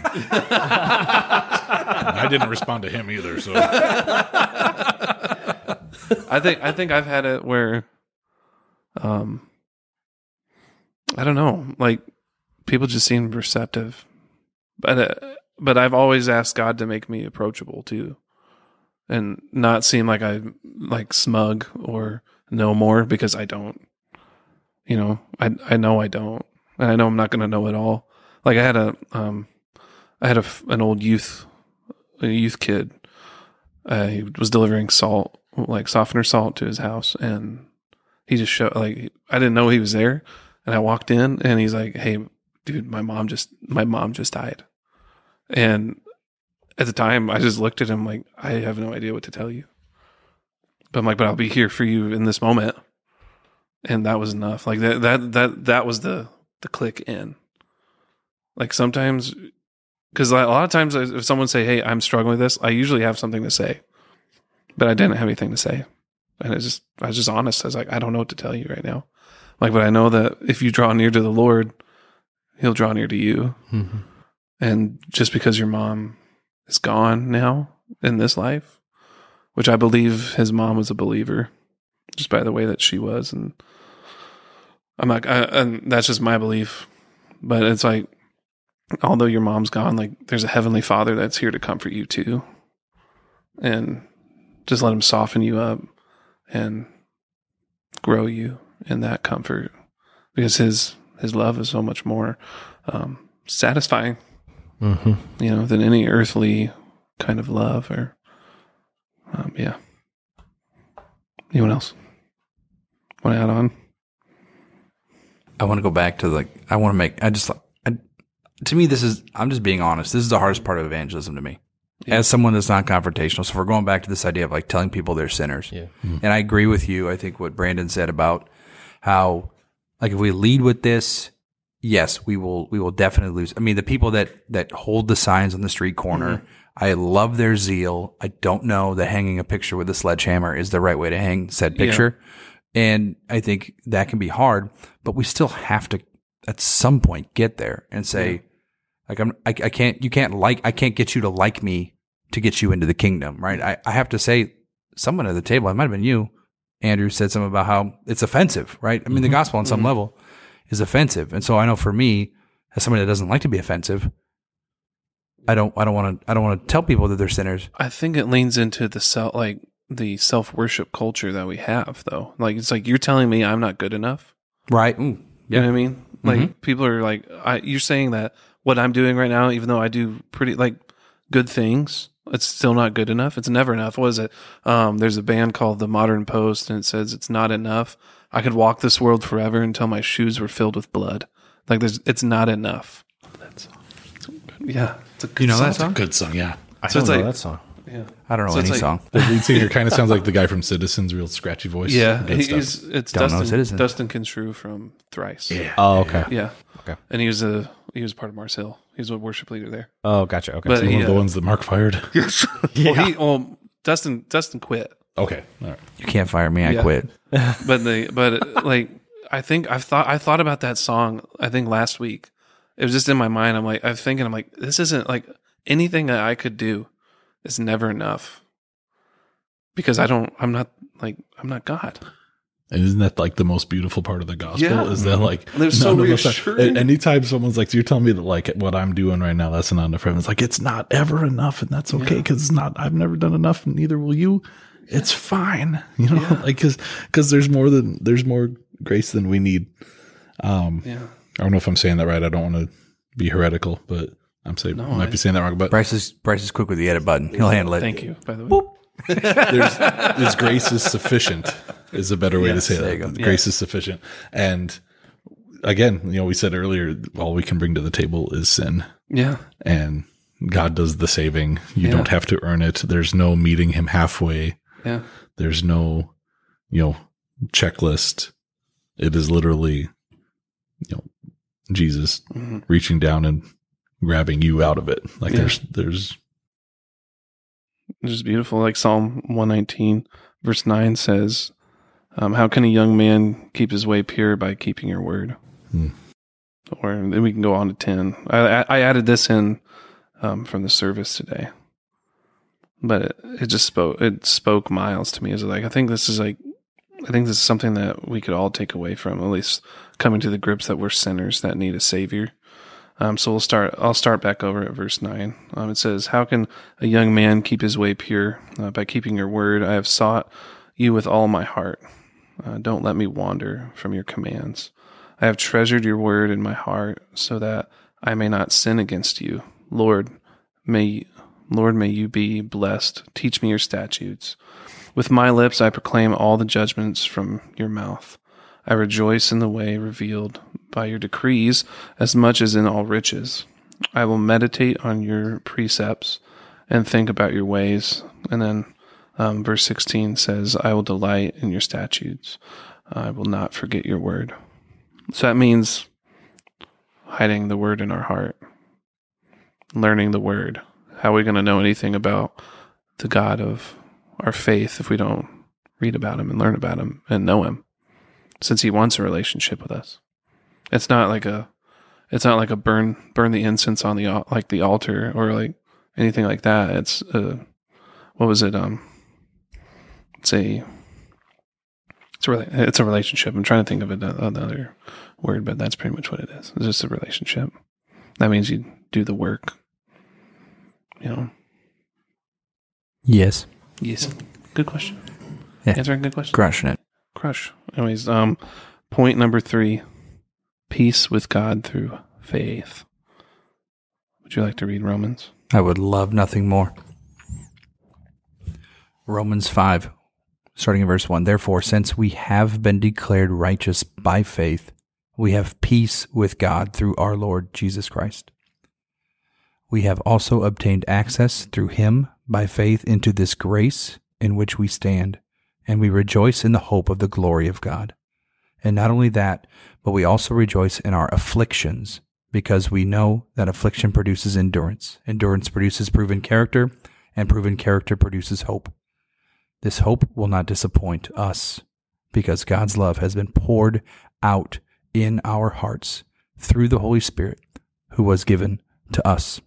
I didn't respond to him either. So I think I think I've had it where, um, I don't know, like people just seem receptive, but uh, but I've always asked God to make me approachable too, and not seem like I like smug or know more because I don't. You know, I I know I don't, and I know I'm not going to know it all. Like I had a um, I had a f- an old youth a youth kid. Uh, he was delivering salt, like softener salt, to his house, and he just showed like I didn't know he was there, and I walked in, and he's like, "Hey, dude, my mom just my mom just died," and at the time, I just looked at him like I have no idea what to tell you, but I'm like, "But I'll be here for you in this moment," and that was enough. Like that that that that was the the click in. Like sometimes. Because a lot of times, if someone say, "Hey, I'm struggling with this," I usually have something to say, but I didn't have anything to say, and I just, I was just honest. I was like, "I don't know what to tell you right now," like, but I know that if you draw near to the Lord, He'll draw near to you. Mm-hmm. And just because your mom is gone now in this life, which I believe his mom was a believer, just by the way that she was, and I'm not, I, and that's just my belief, but it's like. Although your mom's gone, like there's a heavenly Father that's here to comfort you too, and just let him soften you up and grow you in that comfort, because his his love is so much more um, satisfying, Mm-hmm. you know, than any earthly kind of love. Or um, yeah. Anyone else want to add on? I want to go back to like I want to make. I just. I, To me, this is, I'm just being honest. This is the hardest part of evangelism to me. Yeah. As someone that's not confrontational. So if we're going back to this idea of like telling people they're sinners. Yeah. And I agree with you. I think what Brandon said about how, like, if we lead with this, yes, we will, we will definitely lose. I mean, the people that, that hold the signs on the street corner, Mm-hmm. I love their zeal. I don't know that hanging a picture with a sledgehammer is the right way to hang said picture. And I think that can be hard, but we still have to, at some point, get there and say, Yeah. like, I'm, I, I can't, you can't like, I can't get you to like me to get you into the kingdom, right? I, I have to say, someone at the table, it might have been you, Andrew, said something about how it's offensive, right? I mean, the gospel on some Mhm. level is offensive. And so I know for me, as somebody that doesn't like to be offensive, I don't, I don't want to, I don't want to tell people that they're sinners. I think it leans into the self, like the self worship culture that we have, though. Like it's like you're telling me I'm not good enough. Right. Ooh, You know what I mean? Like Mhm. people are like, I, you're saying that what I'm doing right now, even though I do pretty like good things, it's still not good enough. It's never enough. What is it? Um, there's a band called The Modern Post, and it says it's not enough. I could walk this world forever until my shoes were filled with blood. Like there's, it's not enough. That's Yeah, it's a good You know that song. song? good song. Yeah. I So don't it's know like- that song. Yeah, I don't know So it's any like- song. The lead singer kind of sounds like the guy from Citizens, real scratchy voice. yeah. Good stuff. He's it's Don't know Dustin Citizens. Dustin Kinshrew from Thrice. Yeah. Oh, okay. Yeah. Okay. And he was a He was part of Mars Hill. He's a worship leader there. Oh, gotcha. Okay. But One he, of the uh, ones that Mark fired. Yes. Yeah. Well, he, well, Dustin Dustin quit. Okay. All right. You can't fire me. I Yeah. quit. But the but like I think I've thought I thought about that song. I think last week it was just in my mind. I'm like I'm thinking I'm like this isn't like anything that I could do is never enough because I don't I'm not like I'm not God. And isn't that like the most beautiful part of the gospel? Yeah. Is that like They're so none of us are- reassuring. anytime someone's like, so you're telling me that like what I'm doing right now, that's not enough for him. It's like it's not ever enough, and that's okay because it's not. I've never done enough, and neither will you. It's fine, you know, Yeah. like because because there's more than there's more grace than we need. Um, Yeah. I don't know if I'm saying that right. I don't want to be heretical, but I'm saying No, I might I- be saying that wrong. But Bryce is Bryce is quick with the edit button. He'll handle it. Thank you. By the way. there's, there's grace is sufficient is a better way Yes, to say there you that. go. Grace is sufficient. And again, you know, we said earlier, all we can bring to the table is sin, Yeah. and God does the saving. You Yeah. don't have to earn it. There's no meeting him halfway. Yeah. There's no, you know, checklist. It is literally, you know, Jesus Mhm. reaching down and grabbing you out of it. Like Yeah. there's, there's, It's just beautiful. Like Psalm one nineteen, verse nine says, um, how can a young man keep his way pure by keeping your word? Hmm. Or then we can go on to ten. I, I added this in um, from the service today, but it, it just spoke, it spoke miles to me. It was like, I think this is like, I think this is something that we could all take away from, at least coming to the grips that we're sinners that need a savior. Um, so we'll start. I'll start back over at verse nine. Um, it says, "How can a young man keep his way pure? Uh, by keeping your word. I have sought you with all my heart. Uh, don't let me wander from your commands. I have treasured your word in my heart, so that I may not sin against you. Lord, may Lord may you be blessed. Teach me your statutes. With my lips I proclaim all the judgments from your mouth. I rejoice in the way revealed by your decrees as much as in all riches. I will meditate on your precepts and think about your ways." And then um, verse sixteen says, "I will delight in your statutes. I will not forget your word." So that means hiding the word in our heart, learning the word. How are we going to know anything about the God of our faith if we don't read about him and learn about him and know him? Since he wants a relationship with us. It's not like a, it's not like a burn, burn the incense on the, al- like the altar or like anything like that. It's a, what was it? Um, it's a, it's a, rela- it's a relationship. I'm trying to think of it, another word, but that's pretty much what it is. It's just a relationship. That means you do the work, you know? Yes. Yes. Good question. Yeah. Answering good question. Crushing it. Crush. Anyways, um, point number three, peace with God through faith. Would you like to read Romans? I would love nothing more. Romans five, starting in verse one. Therefore, since we have been declared righteous by faith, we have peace with God through our Lord Jesus Christ. We have also obtained access through him by faith into this grace in which we stand, and we rejoice in the hope of the glory of God. And not only that, but we also rejoice in our afflictions, because we know that affliction produces endurance. Endurance produces proven character, and proven character produces hope. This hope will not disappoint us, because God's love has been poured out in our hearts through the Holy Spirit, who was given to us.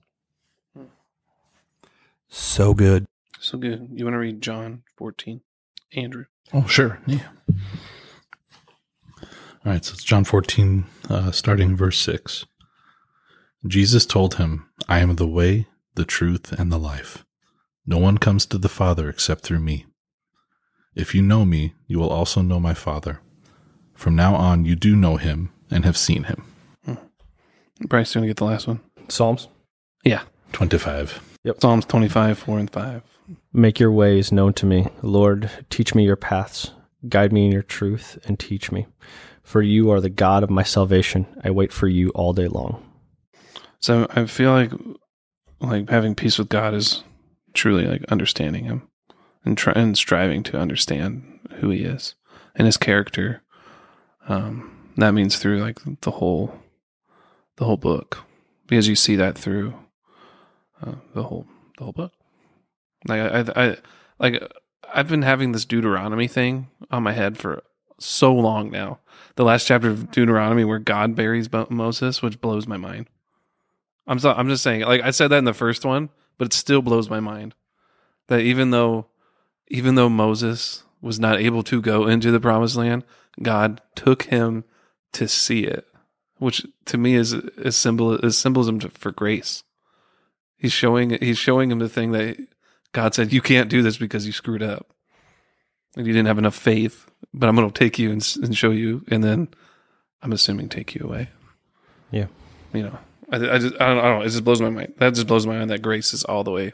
So good. So good. You want to read John fourteen? Andrew. oh, sure. Yeah. All right. So it's John fourteen, uh, starting verse six. Jesus told him, "I am the way, the truth, and the life. No one comes to the Father except through me. If you know me, you will also know my Father. From now on, you do know him and have seen him." Bryce, you want to get the last one? Psalms. Yeah. twenty-five. Psalms twenty-five, four and five. Make your ways known to me. Lord, teach me your paths. Guide me in your truth and teach me. For you are the God of my salvation. I wait for you all day long. So I feel like like having peace with God is truly like understanding him and try, and striving to understand who he is and his character. Um, that means through like the whole the whole book. because you see that through uh, the whole the whole book. Like I, I, I like I've been having this Deuteronomy thing on my head for so long now. The last chapter of Deuteronomy where God buries Moses, which blows my mind. I'm so, I'm just saying, like I said that in the first one, but it still blows my mind that even though even though Moses was not able to go into the promised land, God took him to see it, which to me is is symbol is symbolism for grace. He's showing he's showing him the thing that God said, you can't do this because you screwed up and you didn't have enough faith. But I'm going to take you and, and show you, and then I'm assuming take you away. Yeah, you know, I, I just I don't, I don't know. It just blows my mind. That just blows my mind. That grace is all the way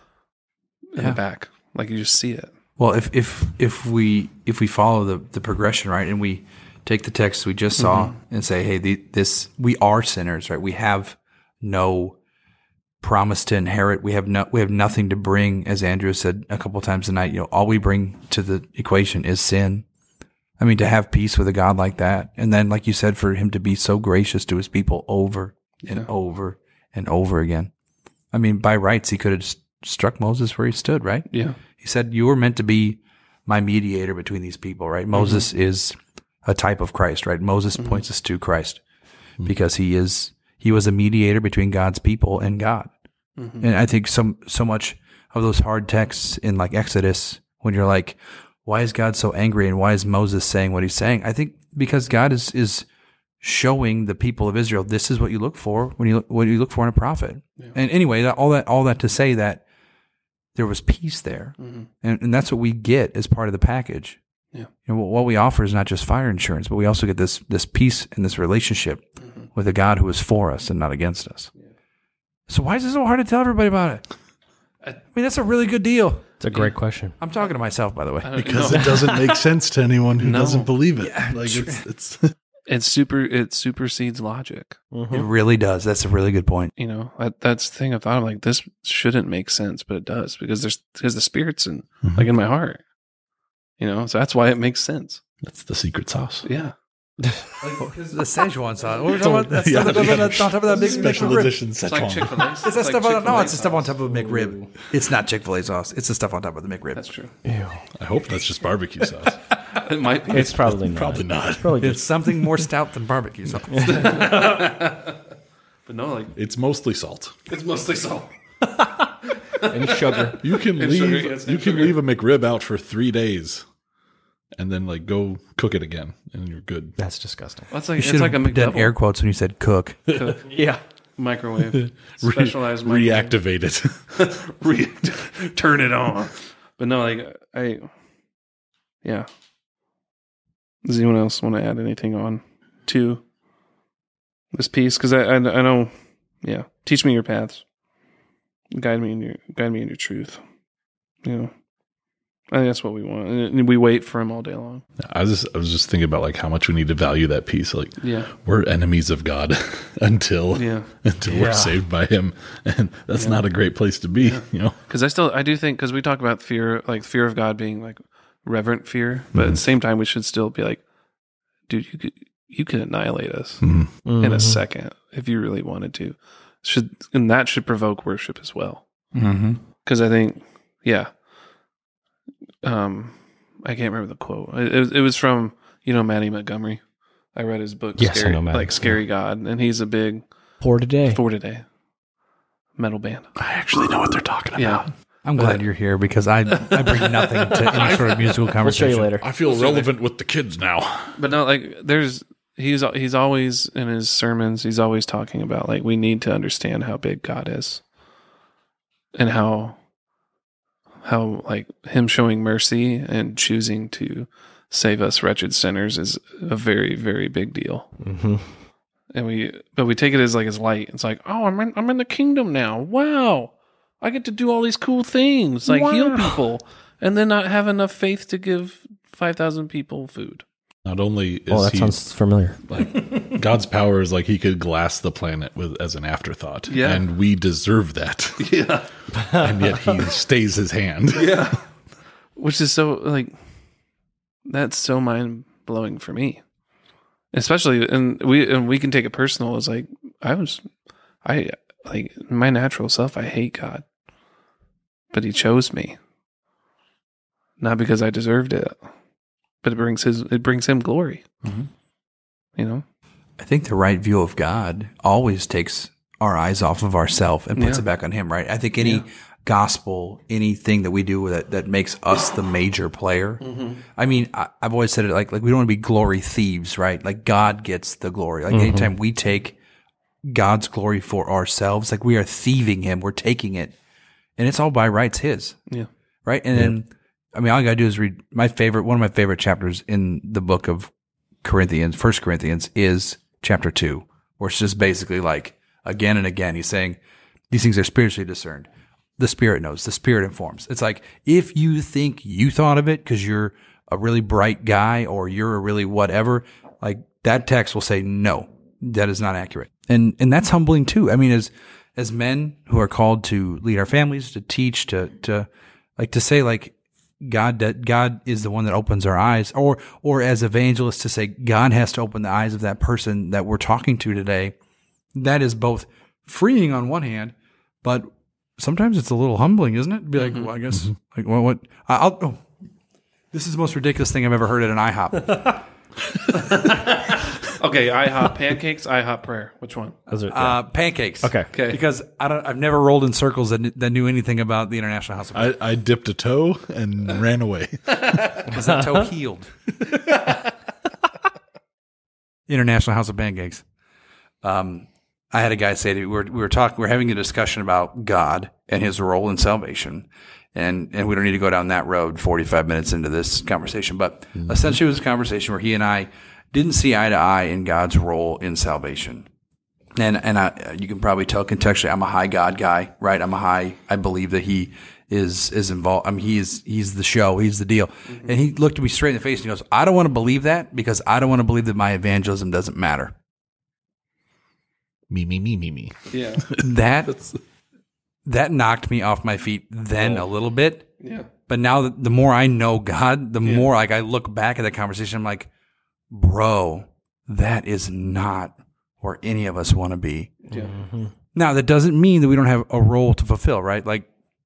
in Yeah. the back, like you just see it. Well, if if if we if we follow the, the progression, right, and we take the text we just saw Mm-hmm. and say, hey, the, this we are sinners, right? We have no promise to inherit. We have no we have nothing to bring, as Andrew said a couple of times tonight. You know, all we bring to the equation is sin. I mean, to have peace with a God like that, and then, like you said, for him to be so gracious to his people over and Yeah. over and over again. I mean, by rights, he could have s- struck Moses where he stood, right? Yeah, He said, you were meant to be my mediator between these people, right? Moses is a type of Christ, right? Moses points us to Christ because he is, he was a mediator between God's people and God. And I think so, so much of those hard texts in like Exodus, when you're like, why is God so angry and why is Moses saying what he's saying? I think because God is, is showing the people of Israel, this is what you look for when you look, what you look for in a prophet. And anyway, that, all that, all that to say that there was peace there. Mm-hmm. And, and that's what we get as part of the package. Yeah. You know, what, what we offer is not just fire insurance, but we also get this, this peace and this relationship with a God who is for us and not against us. So why is it so hard to tell everybody about it? I mean, that's a really good deal. it's a great question. I'm talking to myself, by the way. Because No. it doesn't make sense to anyone who No. doesn't believe it. Like it's it's It's super. It supersedes logic. It really does. That's a really good point. You know, that, that's the thing I thought of. Like, this shouldn't make sense, but it does because there's because the spirit's in like in my heart. You know, so that's why it makes sense. that's the secret sauce. Yeah, The Szechuan sauce. What were we talking about? That Yeah, stuff that goes on, the, on top of that big special McRib. edition it's like Szechuan. Chick Fil A. It's that stuff on, no, it's the stuff on top of a McRib. It's not Chick-fil-A sauce. It's the stuff on top of the McRib. That's true. I hope that's just barbecue sauce. It might be. It's probably not. Probably not. Probably It's just something more stout than barbecue sauce. But no, like It's mostly salt. it's mostly salt. and sugar. You can And leave sugar, yes, you and can sugar. leave a McRib out for three days, and then like go cook it again, and you're good. That's disgusting. That's like You it's should like a have done McDouble. air quotes when you said cook. Cook, Yeah. microwave, Re- specialized microwave. reactivate it. Re- turn it on. But no, like I, yeah. Does anyone else want to add anything on to this piece? Because I, I, I know, yeah. Teach me your paths. Guide me in your, guide me in your truth. You know, I think that's what we want, and we wait for him all day long. I was just I was just thinking about like how much we need to value that piece. Like Yeah, we're enemies of God until yeah. until Yeah. we're saved by Him, and that's not a great place to be. You know. Because I still, I do think, because we talk about fear, like fear of God being like reverent fear, but at the same time, we should still be like, dude, you could, you could annihilate us Mhm. in a second if you really wanted to. Should and that should provoke worship as well. Mm-hmm. Because I think, yeah, um, I can't remember the quote. It, it, was, it was from you know Matty Montgomery. I read his book, Yes, I Scary, know Matty. like Scary God, and he's a big For today. for today metal band. I actually know what they're talking about. Yeah, I'm glad you're here because I I bring nothing to any sort of musical We'll show conversation. you later. I feel relevant with the kids now. but no, like there's he's he's always in his sermons. He's always talking about like we need to understand how big God is, and how how like him showing mercy and choosing to save us wretched sinners is a very very big deal. Mm-hmm. And we but we take it as like as light. It's like, oh, I'm in, I'm in the kingdom now. Wow, I get to do all these cool things like heal people, and then not have enough faith to give five thousand people food. Not only is Oh, that he sounds familiar. like God's power is like he could glass the planet with as an afterthought, Yeah. and we deserve that, Yeah, and yet he stays his hand. yeah. Which is so like that's so mind blowing for me, especially and we and we can take it personal. It's like I was I like my natural self. I hate God, but He chose me, not because I deserved it, but it brings His it brings Him glory. Mm-hmm. You know, I think the right view of God always takes our eyes off of ourselves and puts Yeah. it back on Him, right? I think any Yeah. gospel, anything that we do that, that makes us the major player. Mm-hmm. I mean, I, I've always said it like, like we don't want to be glory thieves, right? Like God gets the glory. Like anytime we take God's glory for ourselves, like we are thieving Him, we're taking it, and it's all by rights His, yeah, right? And then, I mean, all I got to do is read my favorite, one of my favorite chapters in the book of Corinthians, First Corinthians, is chapter two, where it's just basically like again and again, he's saying these things are spiritually discerned. The Spirit knows, the Spirit informs. It's like if you think you thought of it because you're a really bright guy or you're a really whatever, like that text will say, no, that is not accurate. And and that's humbling too. I mean, as as men who are called to lead our families, to teach, to to like to say like God that God is the one that opens our eyes, or or as evangelists to say God has to open the eyes of that person that we're talking to today. That is both freeing on one hand, but sometimes it's a little humbling, isn't it? Be like, well, I guess like well, what I'll oh, this is the most ridiculous thing I've ever heard at an IHOP. okay. IHOP pancakes, IHOP prayer. Which one? Those are- Uh, pancakes. Okay. Okay, Because I don't, I've never rolled in circles that, kn- that knew anything about the International House of I, I dipped a toe and ran away. Because that toe healed. International House of Pancakes. Um, I had a guy say to me, we were, we were talking, we were having a discussion about God and His role in salvation. And, and we don't need to go down that road forty-five minutes into this conversation. But essentially it was a conversation where he and I didn't see eye to eye in God's role in salvation. And, and I, you can probably tell contextually, I'm a high God guy, right? I'm a high, I believe that He is, is involved. I mean, he is, he's the show. He's the deal. Mm-hmm. And he looked at me straight in the face and he goes, I don't want to believe that because I don't want to believe that my evangelism doesn't matter. Me, me, me, me, me. yeah, That, that knocked me off my feet then a little bit. yeah, But now the more I know God, the Yeah. more like I look back at that conversation, I'm like, bro, that is not where any of us want to be. yeah. Now, that doesn't mean that we don't have a role to fulfill, right? Like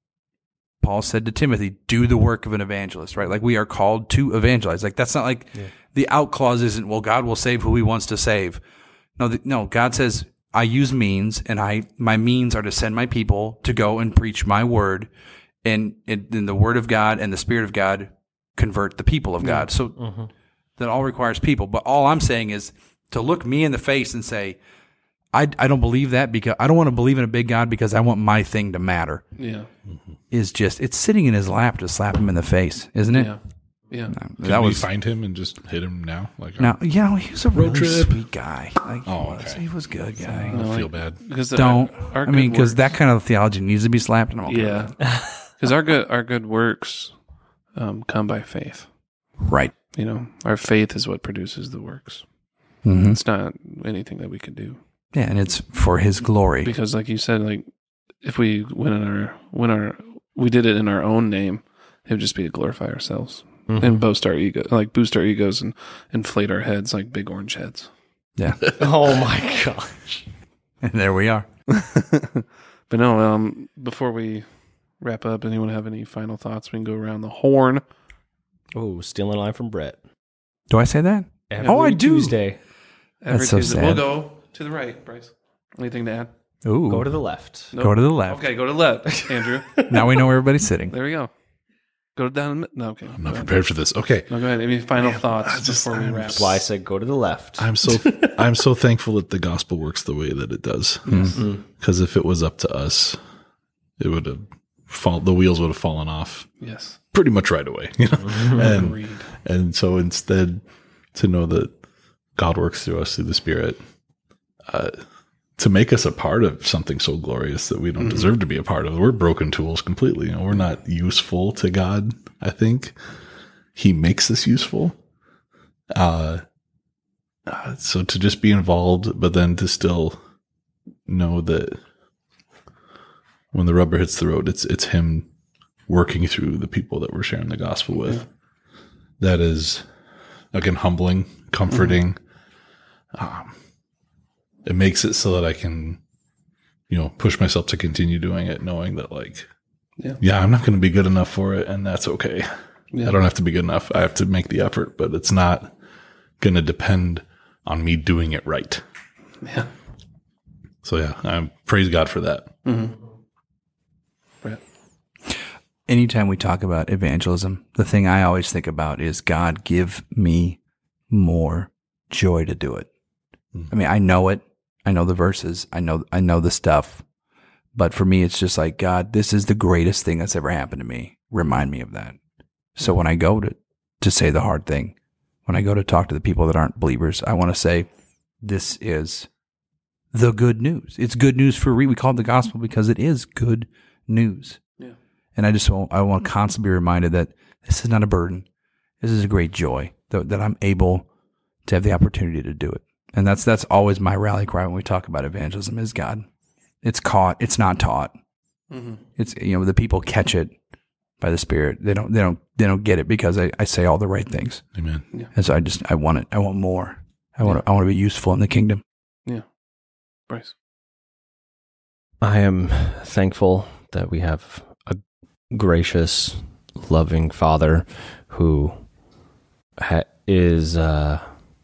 Paul said to Timothy, do the work of an evangelist, right? Like we are called to evangelize. Like that's not like the out clause isn't, well, God will save who He wants to save. No, the, no, God says, I use means, and I my means are to send my people to go and preach my word, and, and, and the word of God and the Spirit of God convert the people of God. So Mm-hmm. that all requires people. But all I'm saying is to look me in the face and say, I, I don't believe that because I don't want to believe in a big God because I want my thing to matter. Yeah, Is just it's sitting in His lap to slap Him in the face, isn't it? yeah, yeah. Can that we was find him and just hit him now? Like, now. You know, he was a really trip. sweet guy. Like, he Oh, was. okay. He was a good guy. I feel bad. Because Don't. Our, our I mean, good because works- that kind of theology needs to be slapped. And I'm okay yeah, with that. because our good our good works um, come by faith. Right. You know, our faith is what produces the works. Mm-hmm. It's not anything that we can do. Yeah, and it's for His glory. Because, like you said, like if we went in our when our we did it in our own name, it would just be to glorify ourselves Mm-hmm. and boast our ego, like boost our egos and inflate our heads like big orange heads. Yeah. Oh my gosh. And there we are. But no, um, before we wrap up, anyone have any final thoughts? We can go around the horn. Oh, stealing a line from Brett. Do I say that? Every Oh, I do. Tuesday. Every That's so Tuesday. sad. We'll go to the right, Bryce. Anything to add? Ooh. Go to the left. Nope. Go to the left. Okay, go to the left, Andrew. Now we know where everybody's sitting. There we go. Go down. the- No, okay. I'm not prepared for this. Okay. No, go ahead. Any final thoughts I just- before we I'm wrap? That's why I said go to the left. I'm so I'm so thankful that the gospel works the way that it does. Because if it was up to us, it would have fall. The wheels would have fallen off Yes. pretty much right away. You know, and Agreed. and so instead, to know that God works through us through the Spirit, uh, to make us a part of something so glorious that we don't deserve to be a part of. We're broken tools completely. You know, we're not useful to God. I think He makes us useful. Uh, uh, so to just be involved, but then to still know that when the rubber hits the road, it's it's Him working through the people that we're sharing the gospel with. That is, again, humbling, comforting. Um, it makes it so that I can you know, push myself to continue doing it, knowing that like, Yeah. yeah, I'm not going to be good enough for it, and that's okay. Yeah. I don't have to be good enough. I have to make the effort, but it's not going to depend on me doing it right. Yeah. So yeah, I praise God for that. Mm-hmm. Brett. Anytime we talk about evangelism, the thing I always think about is, God, give me more joy to do it. Mm. I mean, I know it. I know the verses. I know, I know the stuff. But for me, it's just like, God, this is the greatest thing that's ever happened to me. Remind me of that. So when I go to, to say the hard thing, when I go to talk to the people that aren't believers, I want to say, this is the good news. It's good news for re- we call it the gospel because it is good news. Yeah. And I just want, I want to constantly be reminded that this is not a burden. This is a great joy that, that I'm able to have the opportunity to do it. And that's that's always my rally cry when we talk about evangelism is, God, it's caught, it's not taught. Mm-hmm. It's, you know, the people catch it by the Spirit. They don't they don't they don't get it because I, I say all the right things. Amen. Yeah. And so I just I want it. I want more. I want to, I want to be useful in the kingdom. Yeah. Bryce. I am thankful that we have a gracious, loving Father who ha- is, uh,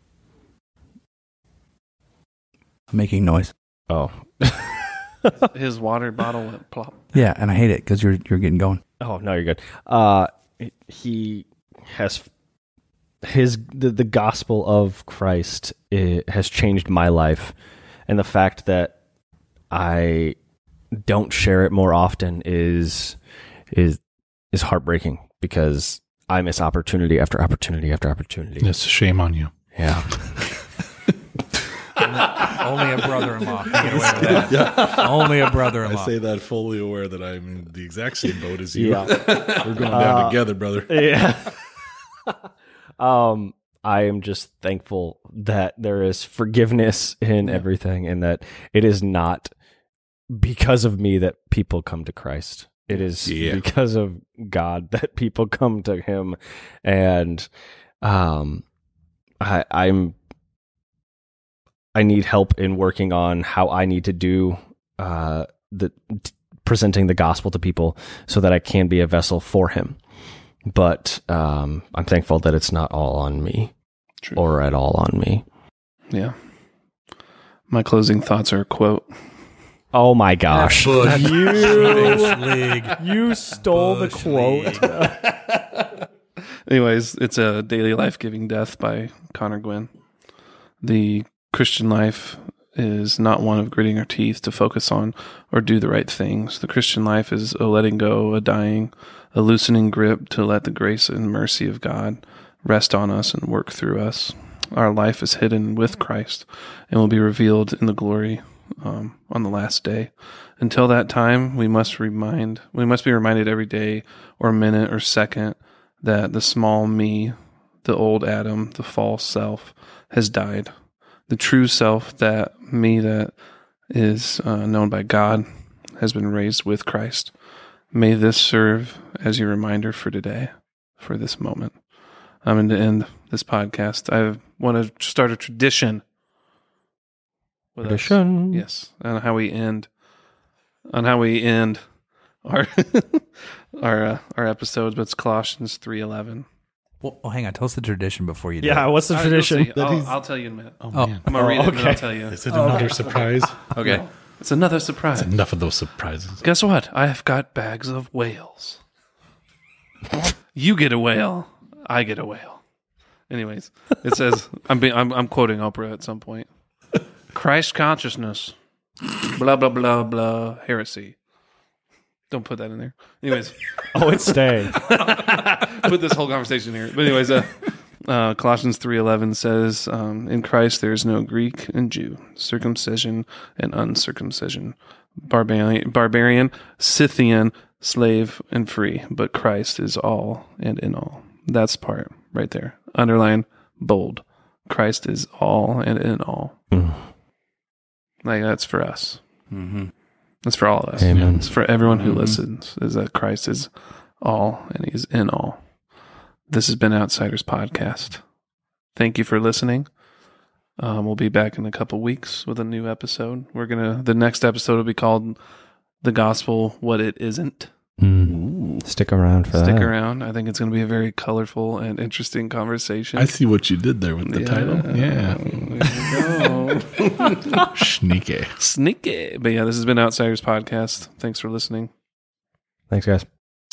Making noise. oh, His water bottle went plop. Yeah, and I hate it because you're you're getting going. oh, no, you're good. Uh, he has his, the, the gospel of Christ it has changed my life. And the fact that I don't share it more often is, is, is heartbreaking because I miss opportunity after opportunity after opportunity. It's a shame on you. Yeah. Only a brother-in-law can get away with that. Only a brother-in-law. I say that fully aware that I'm in the exact same boat as you. Yeah. We're going down Uh, together, brother. Yeah. um, I am just thankful that there is forgiveness in everything and that it is not because of me that people come to Christ. It is Yeah. because of God that people come to him. And um, I, I'm I need help in working on how I need to do uh, the t- presenting the gospel to people so that I can be a vessel for him. But um, I'm thankful that it's not all on me True. or at all on me. Yeah. My closing thoughts are a quote. Oh my gosh. You, League. you stole the Bush quote. Anyways, it's a Daily Life Giving Death by Connor Gwynn. The Christian life is not one of gritting our teeth to focus on or do the right things. The Christian life is a letting go, a dying, a loosening grip to let the grace and mercy of God rest on us and work through us. Our life is hidden with Christ and will be revealed in the glory um, on the last day. Until that time, we must remind, we must be reminded every day or minute or second that the small me, the old Adam, the false self, has died. The true self, that me that is uh, known by God, has been raised with Christ. May this serve as your reminder for today, for this moment. I'm going to end this podcast. I want to start a tradition. With us. Tradition. Yes, on how we end, on how we end our our uh, our episodes. But it's Colossians three eleven. Well, oh, hang on. Tell us the tradition before you do Yeah, it. what's the All right, tradition? you'll see. That I'll, he's- I'll tell you in a minute. Oh, Oh. man. I'm gonna read Oh, it and okay. I'll tell you. Is it another surprise? Okay, it's another surprise. Enough of those surprises. Guess what? I've got bags of whales. You get a whale, I get a whale. Anyways, it says I'm being I'm, I'm quoting Oprah at some point. Christ consciousness, blah blah blah blah heresy. Don't put that in there. Anyways, Oh, it's staying. put this whole conversation here. But anyways, uh, uh, Colossians three eleven says, um, "In Christ there is no Greek and Jew, circumcision and uncircumcision, barbarian, barbarian, Scythian, slave and free, but Christ is all and in all." That's part right there. Underline, bold. Christ is all and in all. Mm. Like that's for us. Mm-hmm. That's for all of us. Amen. It's for everyone who Mhm. listens, is that Christ is all and he's in all. This has been Outsiders Podcast. Thank you for listening. Um, we'll be back in a couple weeks with a new episode. We're gonna the next episode will be called "The Gospel: What It Isn't." Mm. Stick around for Stick that. around. I think it's going to be a very colorful and interesting conversation. I see what you did there with the Yeah. title. Yeah. There you go. Sneaky. Sneaky. But yeah, this has been Outsiders Podcast. Thanks for listening. Thanks, guys.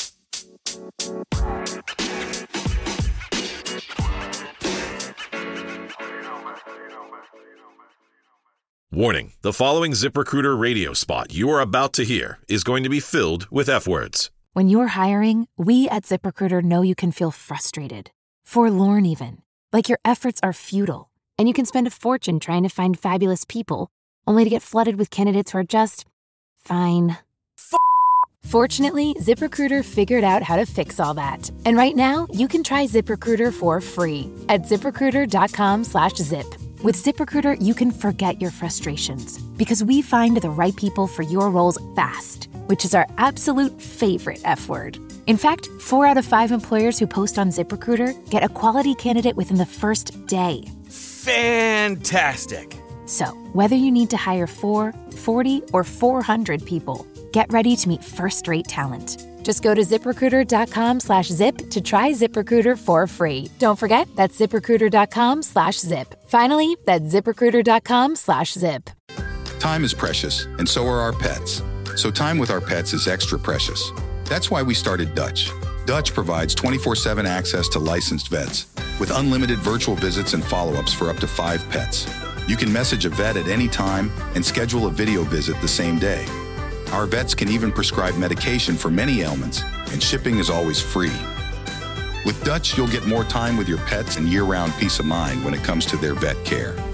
Warning, the following ZipRecruiter radio spot you are about to hear is going to be filled with F-words. When you're hiring, we at ZipRecruiter know you can feel frustrated, forlorn even, like your efforts are futile, and you can spend a fortune trying to find fabulous people, only to get flooded with candidates who are just fine. F- Fortunately, ZipRecruiter figured out how to fix all that. And right now, you can try ZipRecruiter for free at ZipRecruiter.com slash zip. With ZipRecruiter, you can forget your frustrations because we find the right people for your roles fast, which is our absolute favorite F word. In fact, four out of five employers who post on ZipRecruiter get a quality candidate within the first day. Fantastic. So, whether you need to hire four, forty, or four hundred people, get ready to meet first-rate talent. Just go to ZipRecruiter.com slash zip to try ZipRecruiter for free. Don't forget, that's ZipRecruiter.com slash zip. Finally, that's ZipRecruiter.com slash zip. Time is precious, and so are our pets. So time with our pets is extra precious. That's why we started Dutch. Dutch provides twenty-four seven access to licensed vets with unlimited virtual visits and follow-ups for up to five pets. You can message a vet at any time and schedule a video visit the same day. Our vets can even prescribe medication for many ailments, and shipping is always free. With Dutch, you'll get more time with your pets and year-round peace of mind when it comes to their vet care.